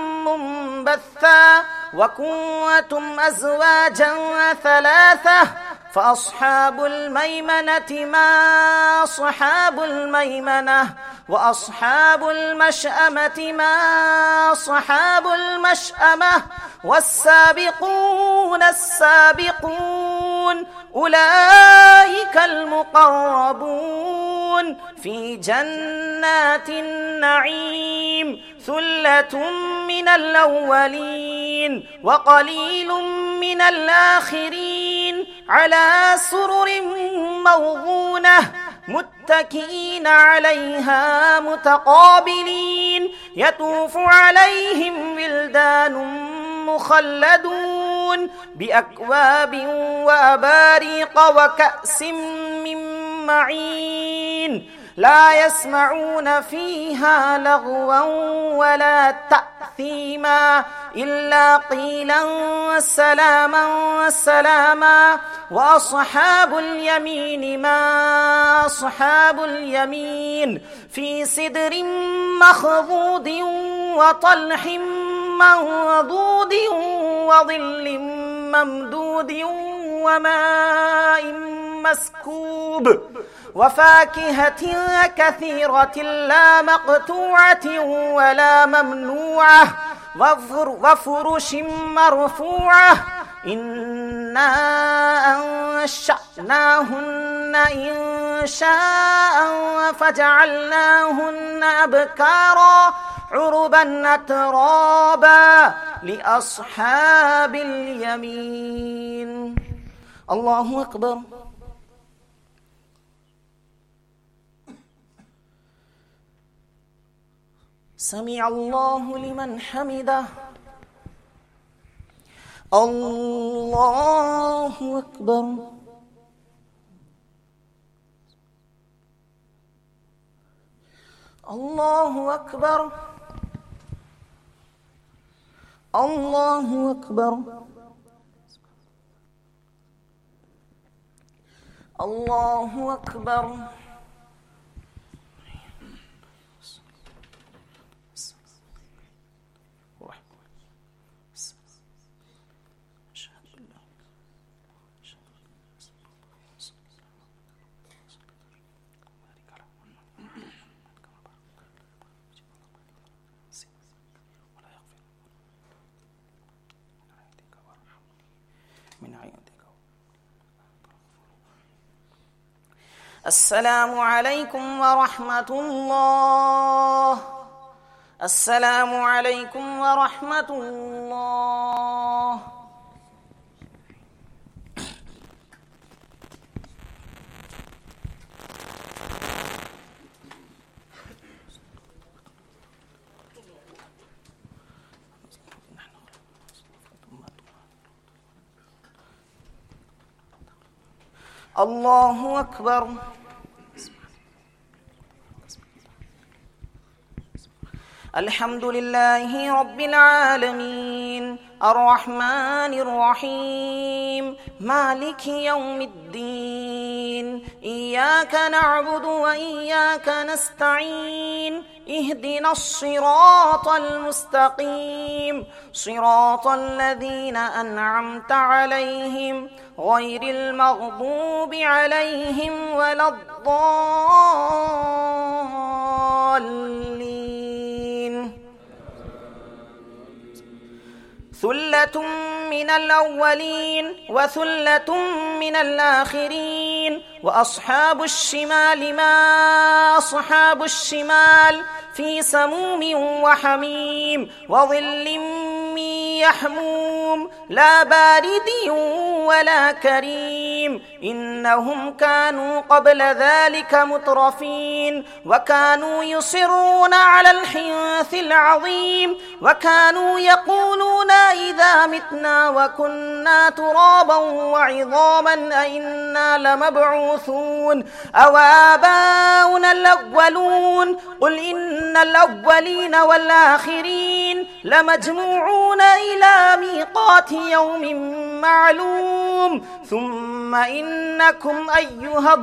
منبثا وكنتم أزواجا ثلاثة فأصحاب الميمنة ما أصحاب الميمنة وأصحاب المشأمة ما أصحاب المشأمة والسابقون السابقون أولئك المقربون في جنات النعيم ثلة من الأولين وقليل من الآخرين على سرر موضونة متكئين عليها متقابلين يطوف عليهم ولدان مخلدون بأكواب وأباريق وكأس من معين لا يسمعون فيها لغوا ولا تأثيما إلا قيلا سلاما سلاما وأصحاب اليمين ما أصحاب اليمين في سدر مخضود وطلح منضود وظل ممدود وماء مسكوب وفاكهة كثيرة لا مقطوعة ولا ممنوعة وفرش مرفوعة إنا أنشأناهن إنشاء فجعلناهن أبكارا عربا أترابا لأصحاب اليمين. الله أكبر. سمع الله لمن حمده. الله أكبر. الله أكبر. الله أكبر. الله أكبر. السلام عليكم ورحمة الله. السلام عليكم ورحمة الله. الله أكبر. الحمد لله رب العالمين الرحمن الرحيم مالك يوم الدين إياك نعبد وإياك نستعين اهدنا الصراط المستقيم صراط الذين أنعمت عليهم غير المغضوب عليهم ولا الضالين. ثلة من الأولين وثلة من الآخرين. وأصحاب الشمال ما أصحاب الشمال في سموم وحميم وظل من يحموم لا بارد ولا كريم إنهم كانوا قبل ذلك مترفين وكانوا يصرون على الحنث العظيم وكانوا يقولون إذا متنا وكنا ترابا وعظاما أئنا لمبعوثون أو آباؤنا الأولون قل إن الأولين والآخرين لمجموعون إلى ميقات يوم معلوم ثم إنكم أيها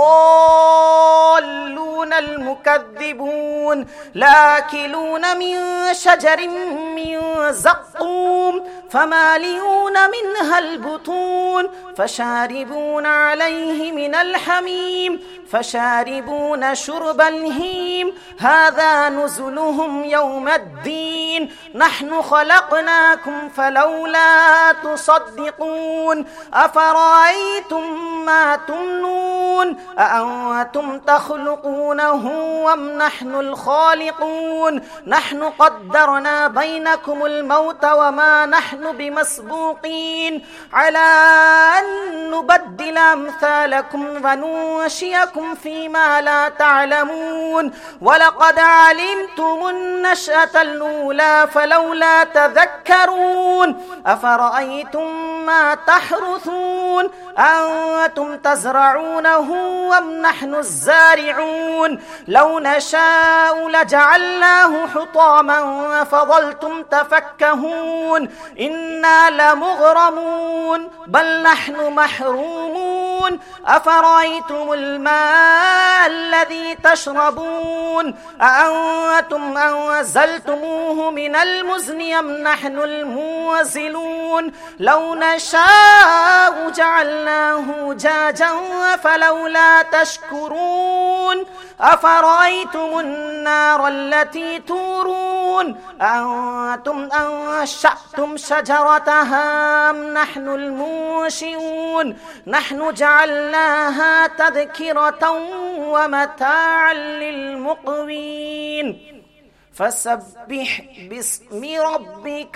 الضالون المكذبون لآكلون من شجر من زقوم فمالئون منها البطون فشاربون عليه من الحميم فشاربون شرب الهيم هذا نزلهم يوم الدين نحن خلقناكم فلولا تصدقون أفرأيتم أفرأيتم ما تمنون أأنتم تخلقونه أم نحن الخالقون نحن قدرنا بينكم الموت وما نحن بمسبوقين على أن نبدل أمثالكم وننشئكم فيما لا تعلمون ولقد علمتم النشأة الأولى فلولا تذكرون أفرأيتم ما تحرثون أنتم تزرعونه أم نحن الزارعون لو نشاء لجعلناه حطاما فظلتم تفكهون إنا لمغرمون بل نحن محرومون أفرأيتم الماء الذي تشربون أأنتم أنزلتموه من المزن أم نحن المنزلون لو نشاء جعلناه جاجا فلولا تشكرون أفرأيتم النار التي تورون أأنتم أنشأتم شجرتها أم نحن المنشئون نحن جعلناها تذكرة ومتاعا للمقوين فسبح باسم ربك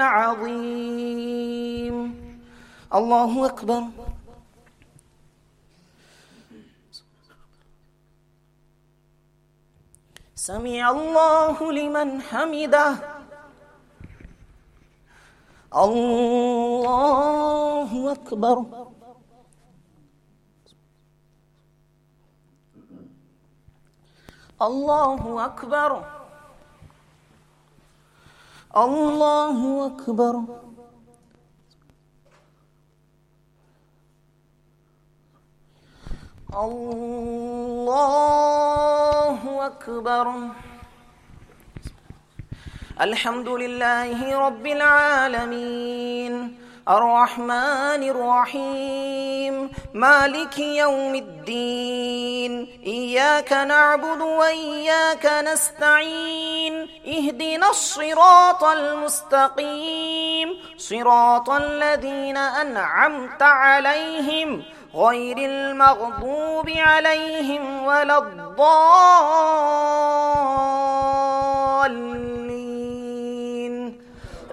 العظيم الله أكبر سمع الله لمن حمده الله أكبر الله أكبر الله أكبر الله أكبر الحمد لله رب العالمين الرحمن الرحيم مالك يوم الدين إياك نعبد وإياك نستعين اهدنا الصراط المستقيم صراط الذين أنعمت عليهم غير المغضوب عليهم ولا الضالين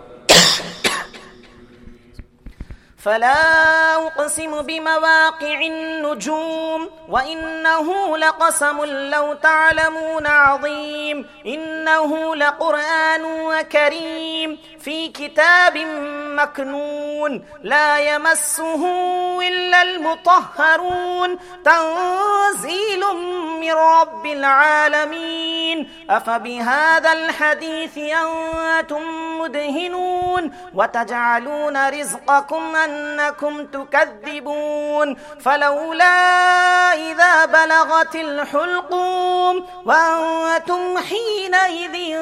فلا أقسم بمواقع النجوم وإنه لقسم لو تعلمون عظيم إنه لقرآن كريم في كتاب مكنون لا يمسه إلا المطهرون تنزيل من رب العالمين أفبهذا الحديث أنتم مدهنون وتجعلون رزقكم أنكم تكذبون فلولا إذا بلغت الحلقوم وأنتم حينئذ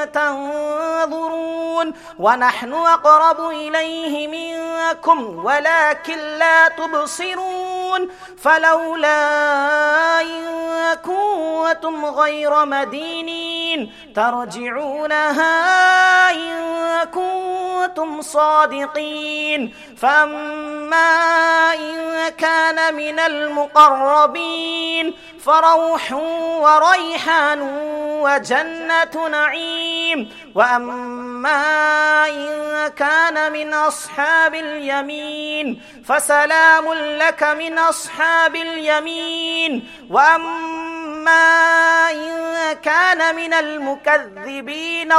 تنظرون ونحن أقرب إليه منكم ولكن لا تبصرون فلولا إن كنتم غير مدينين ترجعونها إن كنتم صادقين فأما إن كان من المقربين فروح وريحان وجنة نعيم وأما إن كان من أصحاب اليمين فسلام لك من أصحاب اليمين وأما إن كان من المكذبين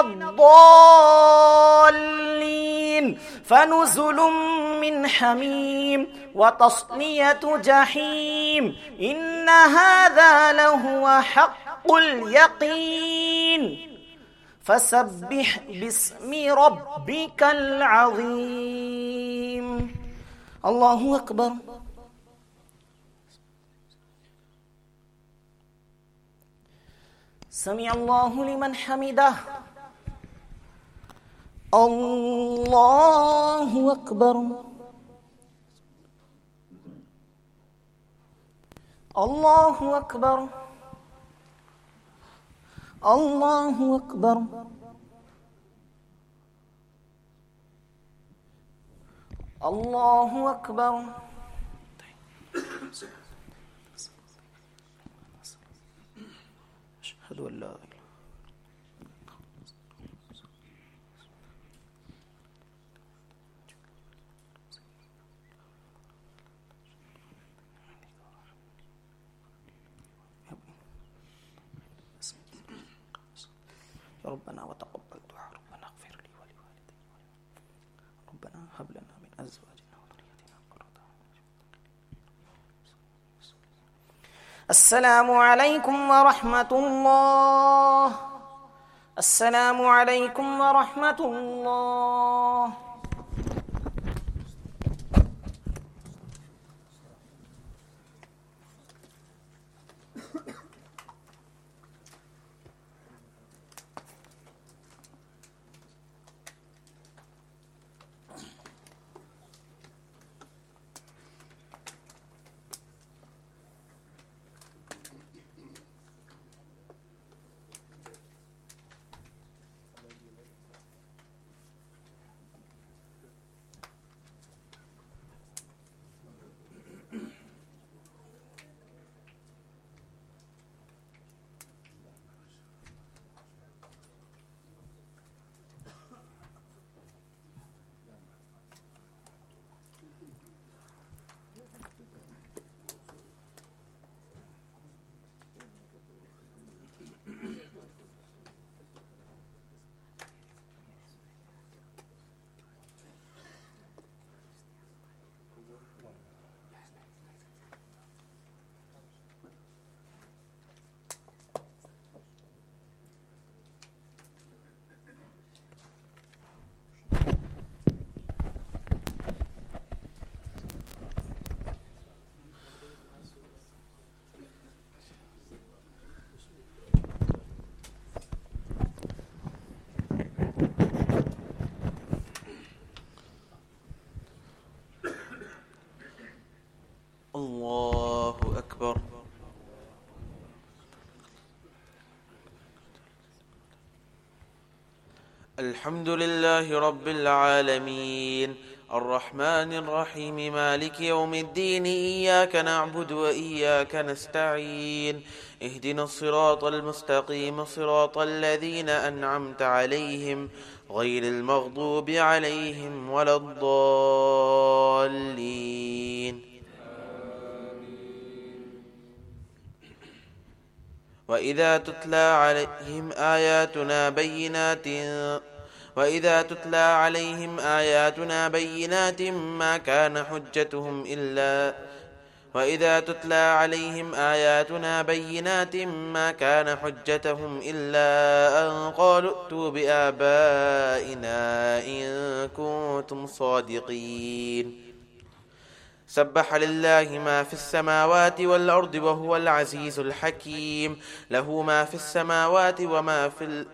الضالين فنزل من حميم وتصلية جحيم إن هذا لهو حق اليقين فسبح باسم ربك العظيم الله أكبر سمع الله لمن حمده الله أكبر الله أكبر الله أكبر الله أكبر أشهد أن لا إله يا ربنا وتقبل دعاء ربنا اغفر لي ولوالدي ربنا هب لنا من أزواجنا وذريتنا قرة أعين. السلام عليكم ورحمة الله. السلام عليكم ورحمة الله. الله أكبر. الحمد لله رب العالمين الرحمن الرحيم مالك يوم الدين إياك نعبد وإياك نستعين اهدنا الصراط المستقيم صراط الذين أنعمت عليهم غير المغضوب عليهم ولا الضالين. وإذا تتلى عليهم آياتنا بينات ما كان حجتهم إلا أن قالوا ائتوا بآبائنا إن كنتم صادقين. سبح لله ما في السماوات والأرض وهو العزيز الحكيم. له ما في السماوات وما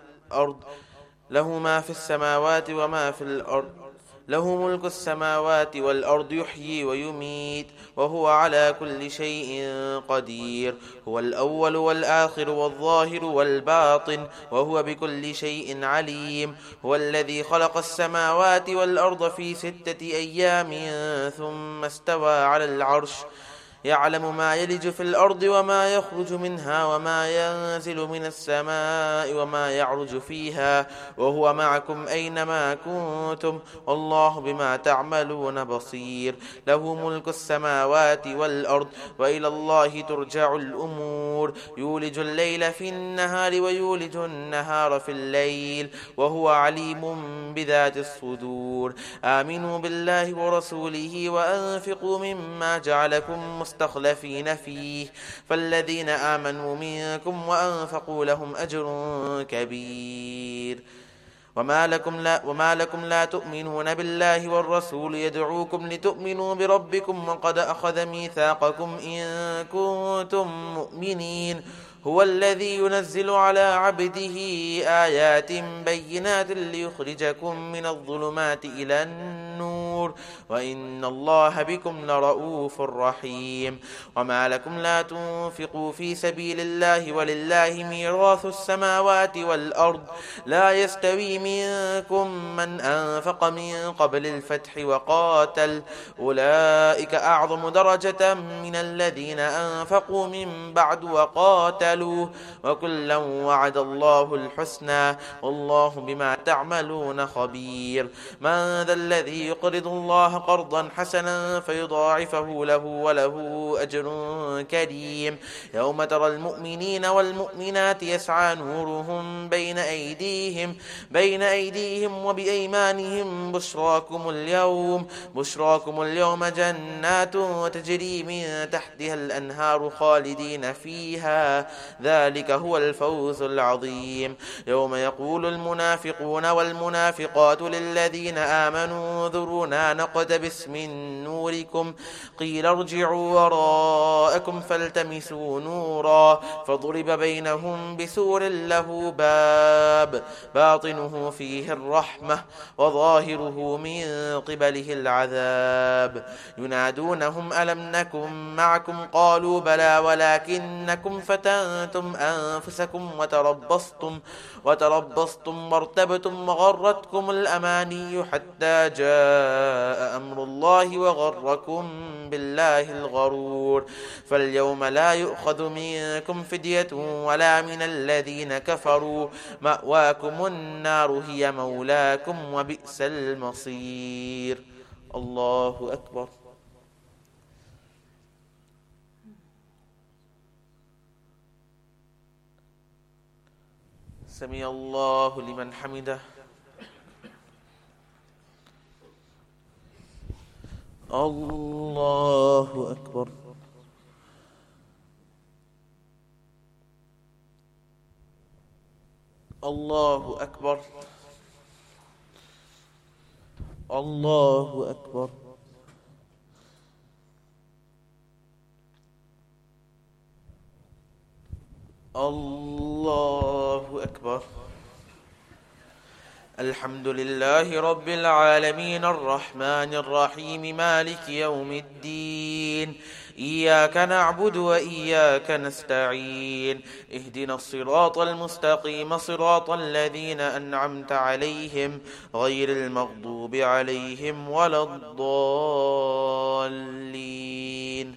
في الأرض له ملك السماوات والأرض يحيي ويميت وهو على كل شيء قدير. هو الأول والآخر والظاهر والباطن وهو بكل شيء عليم. هو الذي خلق السماوات والأرض في 6 أيام ثم استوى على العرش يعلم ما يلج في الأرض وما يخرج منها وما ينزل من السماء وما يعرج فيها وهو معكم أينما كنتم والله بما تعملون بصير. له ملك السماوات والأرض وإلى الله ترجع الأمور. يولج الليل في النهار ويولج النهار في الليل وهو عليم بذات الصدور. آمنوا بالله ورسوله وأنفقوا مما جعلكم مستخلفين فيه فالذين آمنوا منكم وأنفقوا لهم أجر كبير. وما لكم لا تؤمنون بالله والرسول يدعوكم لتؤمنوا بربكم وقد أخذ ميثاقكم إن كنتم مؤمنين. هو الذي ينزل على عبده آيات بينات ليخرجكم من الظلمات إلى النور النور وإن الله بكم لرؤوف رحيم وما لكم لا تنفقوا في سبيل الله ولله ميراث السماوات والأرض لا يستوي منكم من أنفق من قبل الفتح وقاتل أولئك أعظم درجة من الذين أنفقوا من بعد وقاتلوا وكلا وعد الله الحسنى والله بما تعملون خبير من ذا الذي يقرض الله قرضا حسنا فيضاعفه له وله أجر كريم يوم ترى المؤمنين والمؤمنات يسعى نورهم بين أيديهم وبأيمانهم بشراكم اليوم جنات تجري من تحتها الأنهار خالدين فيها ذلك هو الفوز العظيم يوم يقول المنافقون والمنافقات للذين آمنوا انظرونا نقتبس من نوركم قيل ارجعوا وراءكم فالتمسوا نورا فضرب بينهم بسور له باب باطنه فيه الرحمة وظاهره من قبله العذاب ينادونهم ألم نكن معكم قالوا بلى ولكنكم فتنتم أنفسكم وتربصتم وارتبتم وغرتكم الأماني حتى جاء أمر الله وغركم بالله الغرور فاليوم لا يؤخذ منكم فدية ولا من الذين كفروا مأواكم النار هي مولاكم وبئس المصير الله أكبر سمع الله لمن حمده الله أكبر الله أكبر الله أكبر الله أكبر الحمد لله رب العالمين الرحمن الرحيم مالك يوم الدين إياك نعبد وإياك نستعين اهدنا الصراط المستقيم صراط الذين أنعمت عليهم غير المغضوب عليهم ولا الضالين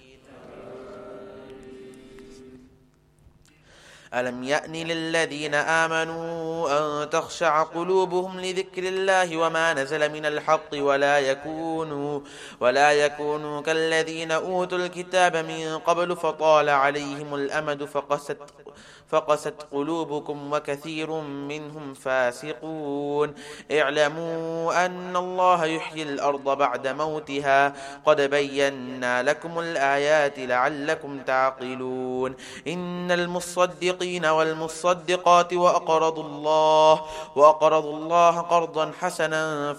ألم يأن للذين آمنوا أن تخشع قلوبهم لذكر الله وما نزل من الحق ولا يكونوا كالذين أوتوا الكتاب من قبل فطال عليهم الأمد فقست قلوبكم وكثير منهم فاسقون اعلموا أن الله يحيي الأرض بعد موتها قد بينا لكم الآيات لعلكم تعقلون إن المصدقين والمصدقات وأقرضوا الله قرضا حسنا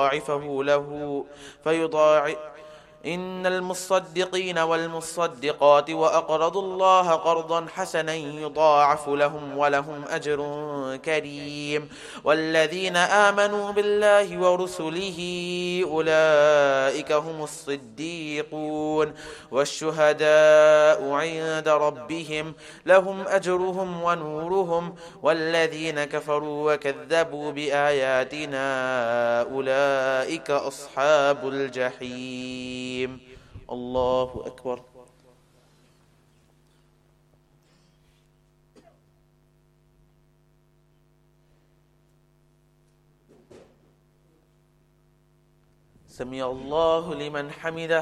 إن المصدقين والمصدقات وأقرضوا الله قرضا حسنا يضاعف لهم ولهم أجر كريم والذين آمنوا بالله ورسله أولئك هم الصديقون والشهداء عند ربهم لهم أجرهم ونورهم والذين كفروا وكذبوا بآياتنا أولئك أصحاب الجحيم الله أكبر سمع الله لمن حمده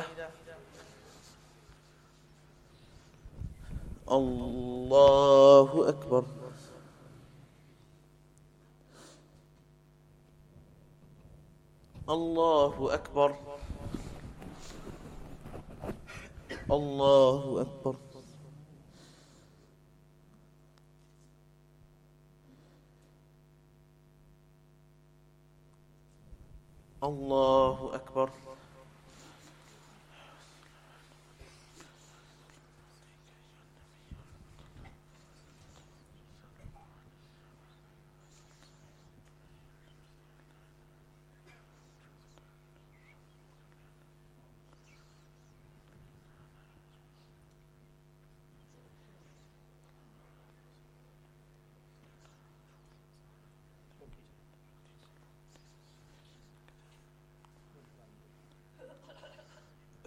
الله أكبر الله أكبر الله أكبر الله أكبر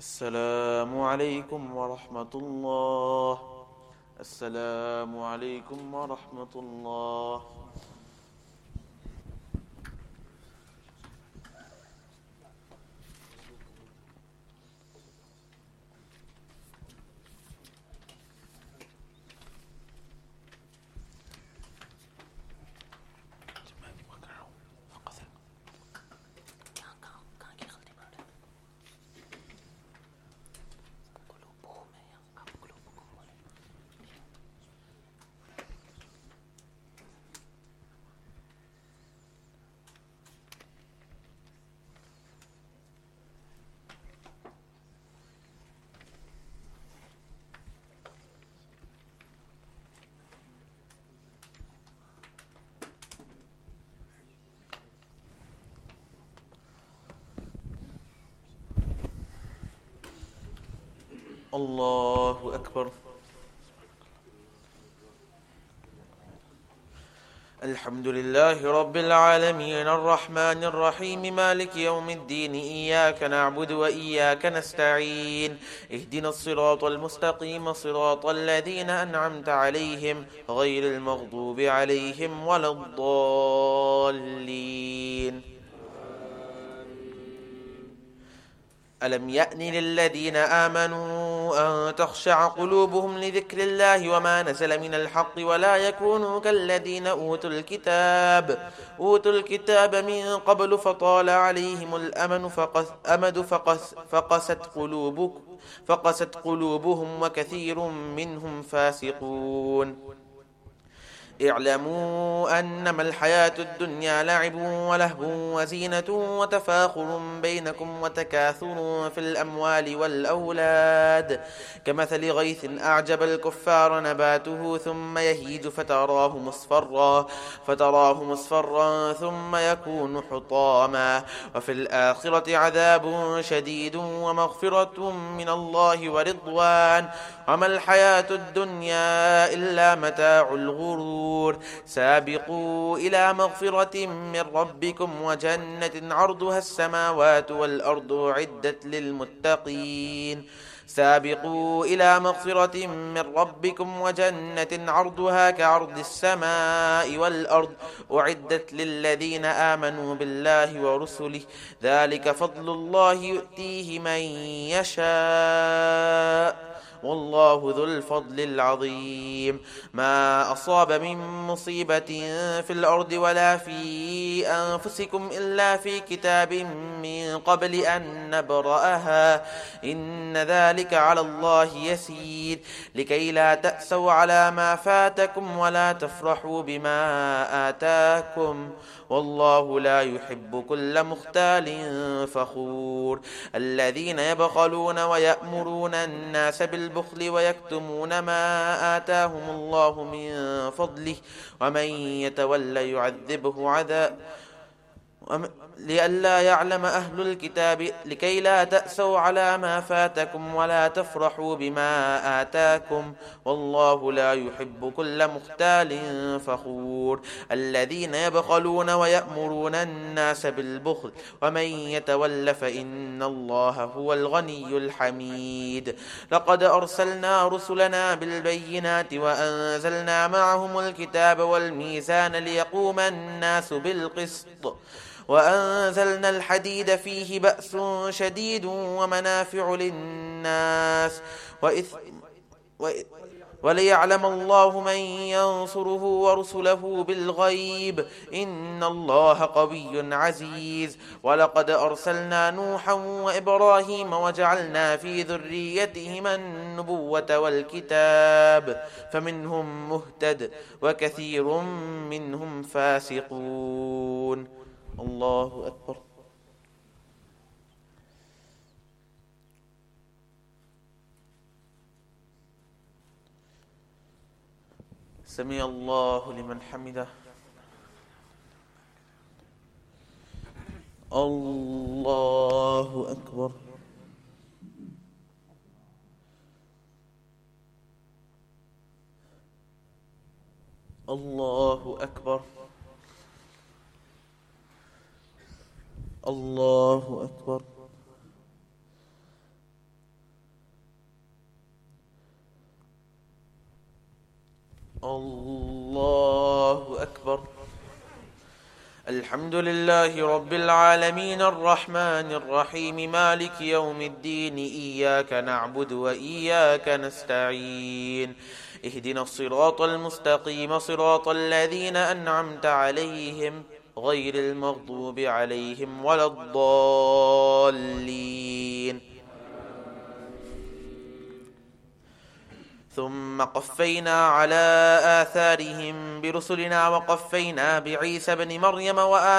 السلام عليكم ورحمة الله. السلام عليكم ورحمة الله. الله أكبر. الحمد لله رب العالمين الرحمن الرحيم مالك يوم الدين إياك نعبد وإياك نستعين اهدنا الصراط المستقيم صراط الذين أنعمت عليهم غير المغضوب عليهم ولا الضالين. ألم يأن للذين آمنوا أن تخشع قلوبهم لذكر الله وما نزل من الحق ولا يكونوا كالذين أوتوا الكتاب من قبل فطال عليهم الأمد فقست قلوبهم وكثير منهم فاسقون. اعلموا أنما الحياة الدنيا لعب ولهو وزينة وتفاخر بينكم وتكاثر في الأموال والأولاد كمثل غيث أعجب الكفار نباته ثم يهيج فتراه مصفرا ثم يكون حطاما وفي الآخرة عذاب شديد ومغفرة من الله ورضوان وما الحياة الدنيا إلا متاع الغرور. سابقوا إلى مغفرة من ربكم وجنة عرضها السماوات والأرض أعدت للمتقين. سابقوا إلى مغفرة من ربكم وجنة عرضها كعرض السماء والأرض أعدت للذين آمنوا بالله ورسله ذلك فضل الله يؤتيه من يشاء والله ذو الفضل العظيم. ما أصاب من مصيبة في الأرض ولا في أنفسكم إلا في كتاب من قبل أن نبرأها إن ذلك على الله يسير لكي لا تأسوا على ما فاتكم ولا تفرحوا بما آتاكم والله لا يحب كل مختال فخور. الذين يبخلون ويأمرون الناس بالبخل ويكتمون ما آتاهم الله من فضله ومن يتولى يعذبه عذاب لئلا يعلم أهل الكتاب لكي لا تأسوا على ما فاتكم ولا تفرحوا بما آتاكم والله لا يحب كل مختال فخور. الذين يبخلون ويأمرون الناس بالبخل ومن يتول فإن الله هو الغني الحميد. لقد أرسلنا رسلنا بالبينات وأنزلنا معهم الكتاب والميزان ليقوم الناس بالقسط وأنزلنا الحديد فيه بأس شديد ومنافع للناس وليعلم الله من ينصره ورسله بالغيب إن الله قوي عزيز. ولقد أرسلنا نوحا وإبراهيم وجعلنا في ذريتهما النبوة والكتاب فمنهم مهتد وكثير منهم فاسقون. الله أكبر. سمع الله لمن حمده. الله أكبر. الله أكبر. الله أكبر. الحمد لله رب العالمين الرحمن الرحيم مالك يوم الدين إياك نعبد وإياك نستعين اهدنا الصراط المستقيم صراط الذين أنعمت عليهم غير المغضوب عليهم ولا الضالين. ثم قفينا على آثارهم برسلنا وقفينا بعيسى بن مريم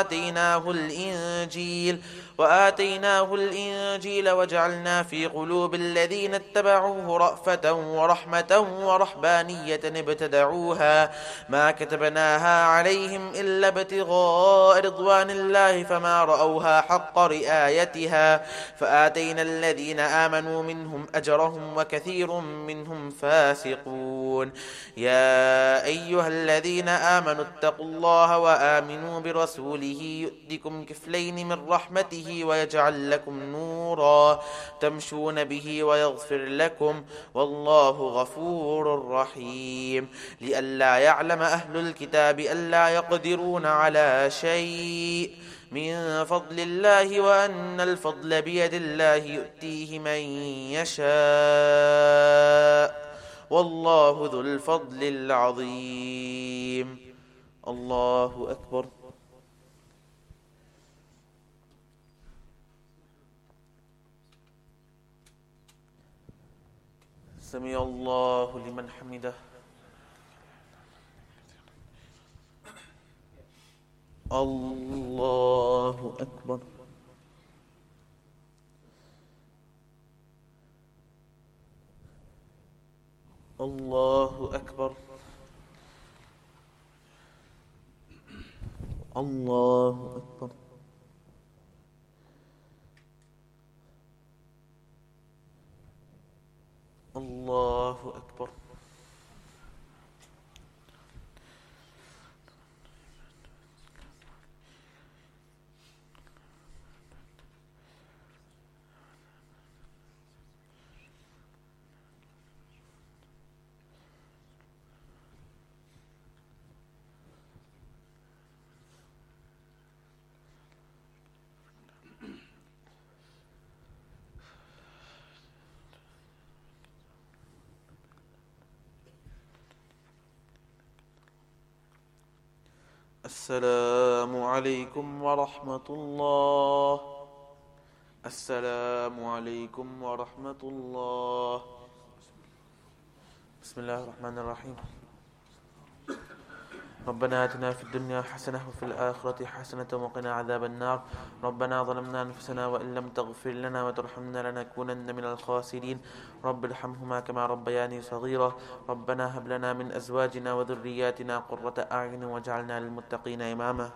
وآتيناه الإنجيل وجعلنا في قلوب الذين اتبعوه رأفة ورحمة ورهبانية ابتدعوها ما كتبناها عليهم إلا ابتغاء رضوان الله فما رأوها حق رعايتها فآتينا الذين آمنوا منهم أجرهم وكثير منهم فاسقون. يا أيها الذين آمنوا اتقوا الله وآمنوا برسوله يؤتكم كفلين من رحمته ويجعل لكم نورا تمشون به ويغفر لكم والله غفور رحيم. لئلا يعلم أهل الكتاب ألا يقدرون على شيء من فضل الله وأن الفضل بيد الله يؤتيه من يشاء والله ذو الفضل العظيم. الله أكبر. سمع الله لمن حمده. الله أكبر. الله أكبر. الله أكبر. الله أكبر. السلام عليكم ورحمة الله. السلام عليكم ورحمة الله. بسم الله الرحمن الرحيم. ربنا آتنا في الدنيا حسنة وفي الآخرة حسنة وقنا عذاب النار. ربنا ظلمنا أنفسنا وإن لم تغفر لنا وترحمنا لنكونن من الخاسرين. رب ارحمهما كما ربياني صغيرا. ربنا هب لنا من أزواجنا وذرياتنا قرة أعين واجعلنا للمتقين إماما.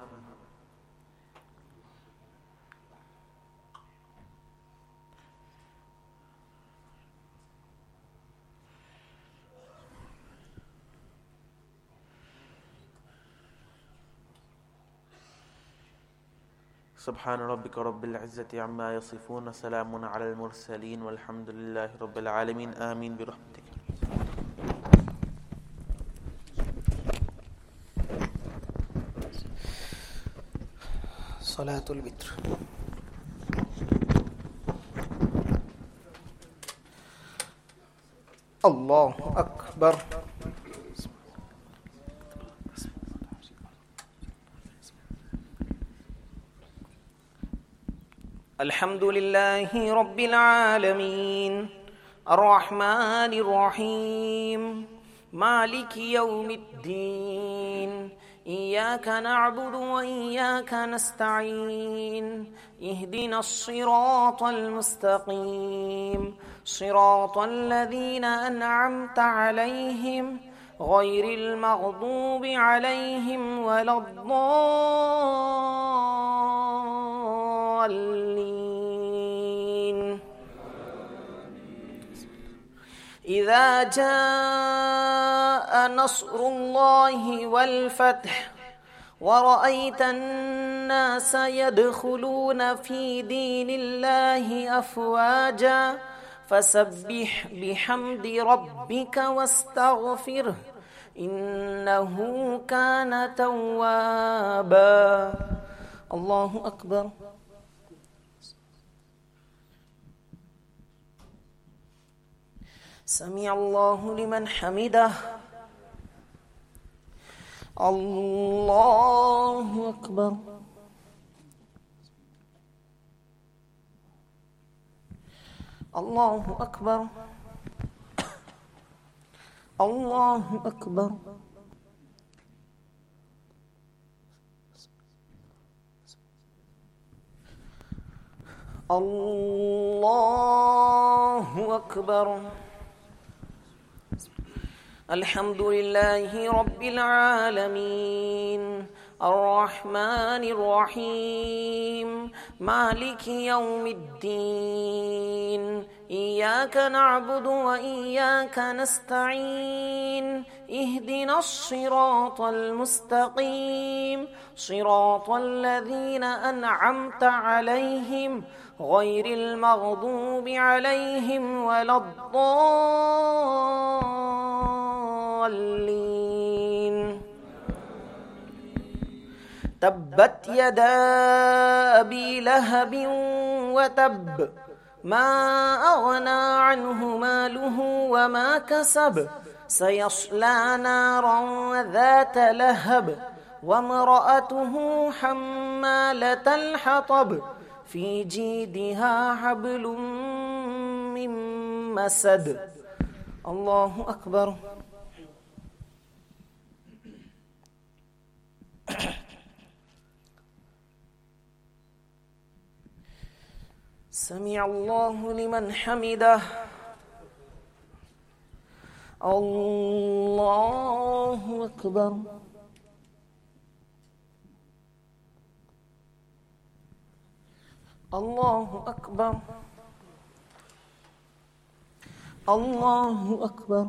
سبحان ربك رب العزة عما يصفون سلام على المرسلين والحمد لله رب العالمين. آمين برحمتك. صلاة الوتر. الله أكبر. الحمد لله رب العالمين الرحمن الرحيم مالك يوم الدين إياك نعبد وإياك نستعين اهدنا الصراط المستقيم صراط الذين أنعمت عليهم غير المغضوب عليهم ولا الضالين. إذا جاء نصر الله والفتح ورأيت الناس يدخلون في دين الله أفواجا فسبح بحمد ربك واستغفره إنه كان توابا. الله أكبر. سمع الله لمن حمده. الله أكبر. الله أكبر. الله أكبر. الله أكبر. الحمد لله رب العالمين الرحمن الرحيم مالك يوم الدين إياك نعبد وإياك نستعين اهدنا الصراط المستقيم صراط الذين أنعمت عليهم غير المغضوب عليهم ولا الضالين. تبت يدا أبي لهب وتب ما أغنى عنه ماله وما كسب سيصلى نارا ذات لهب وامرأته حمالة الحطب في جيدها حبل من مسد. الله أكبر. سمع الله لمن حمده. الله أكبر. الله أكبر. الله أكبر.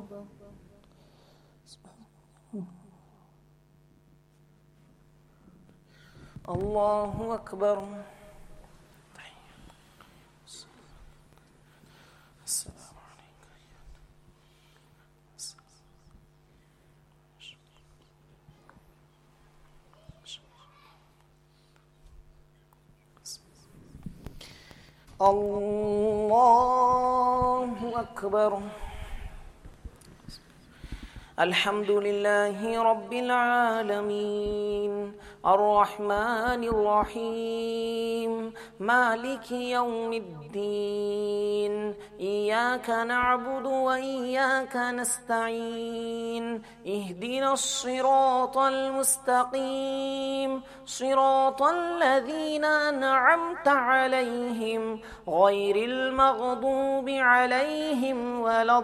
الله أكبر. السلام عليكم. الله أكبر. الحمد لله رب العالمين الرحمن الرحيم مالك يوم الدين إياك نعبد وإياك نستعين اهدنا الصراط المستقيم صراط الذين أنعمت عليهم غير المغضوب عليهم ولا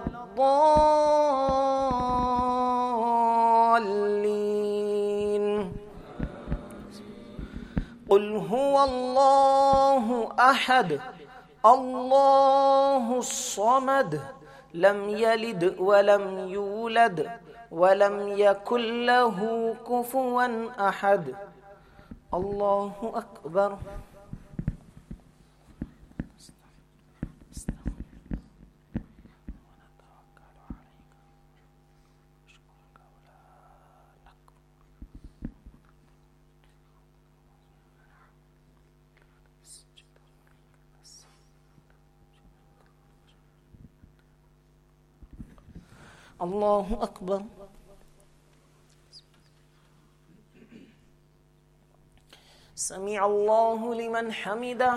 الضالين. قل هو الله أحد الله الصمد لم يلد ولم يولد ولم يكن له كفوا أحد. الله أكبر. الله أكبر. سمع الله لمن حمده.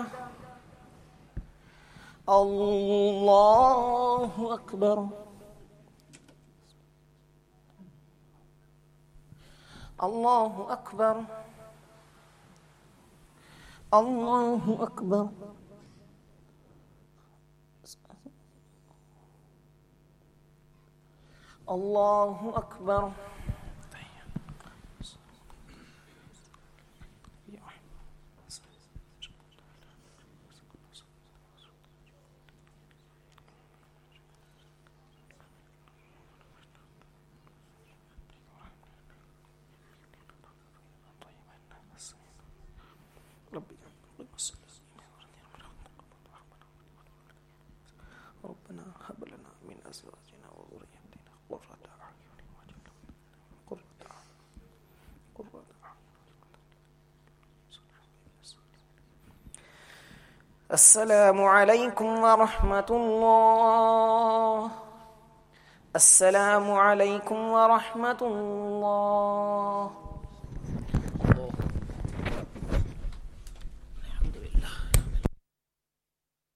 الله أكبر. الله أكبر. الله أكبر. الله أكبر. ربنا هب لنا من أزواجنا وذرياتنا قرة أعين واجعلنا قرة أعين. السلام عليكم ورحمة الله. السلام عليكم ورحمة الله.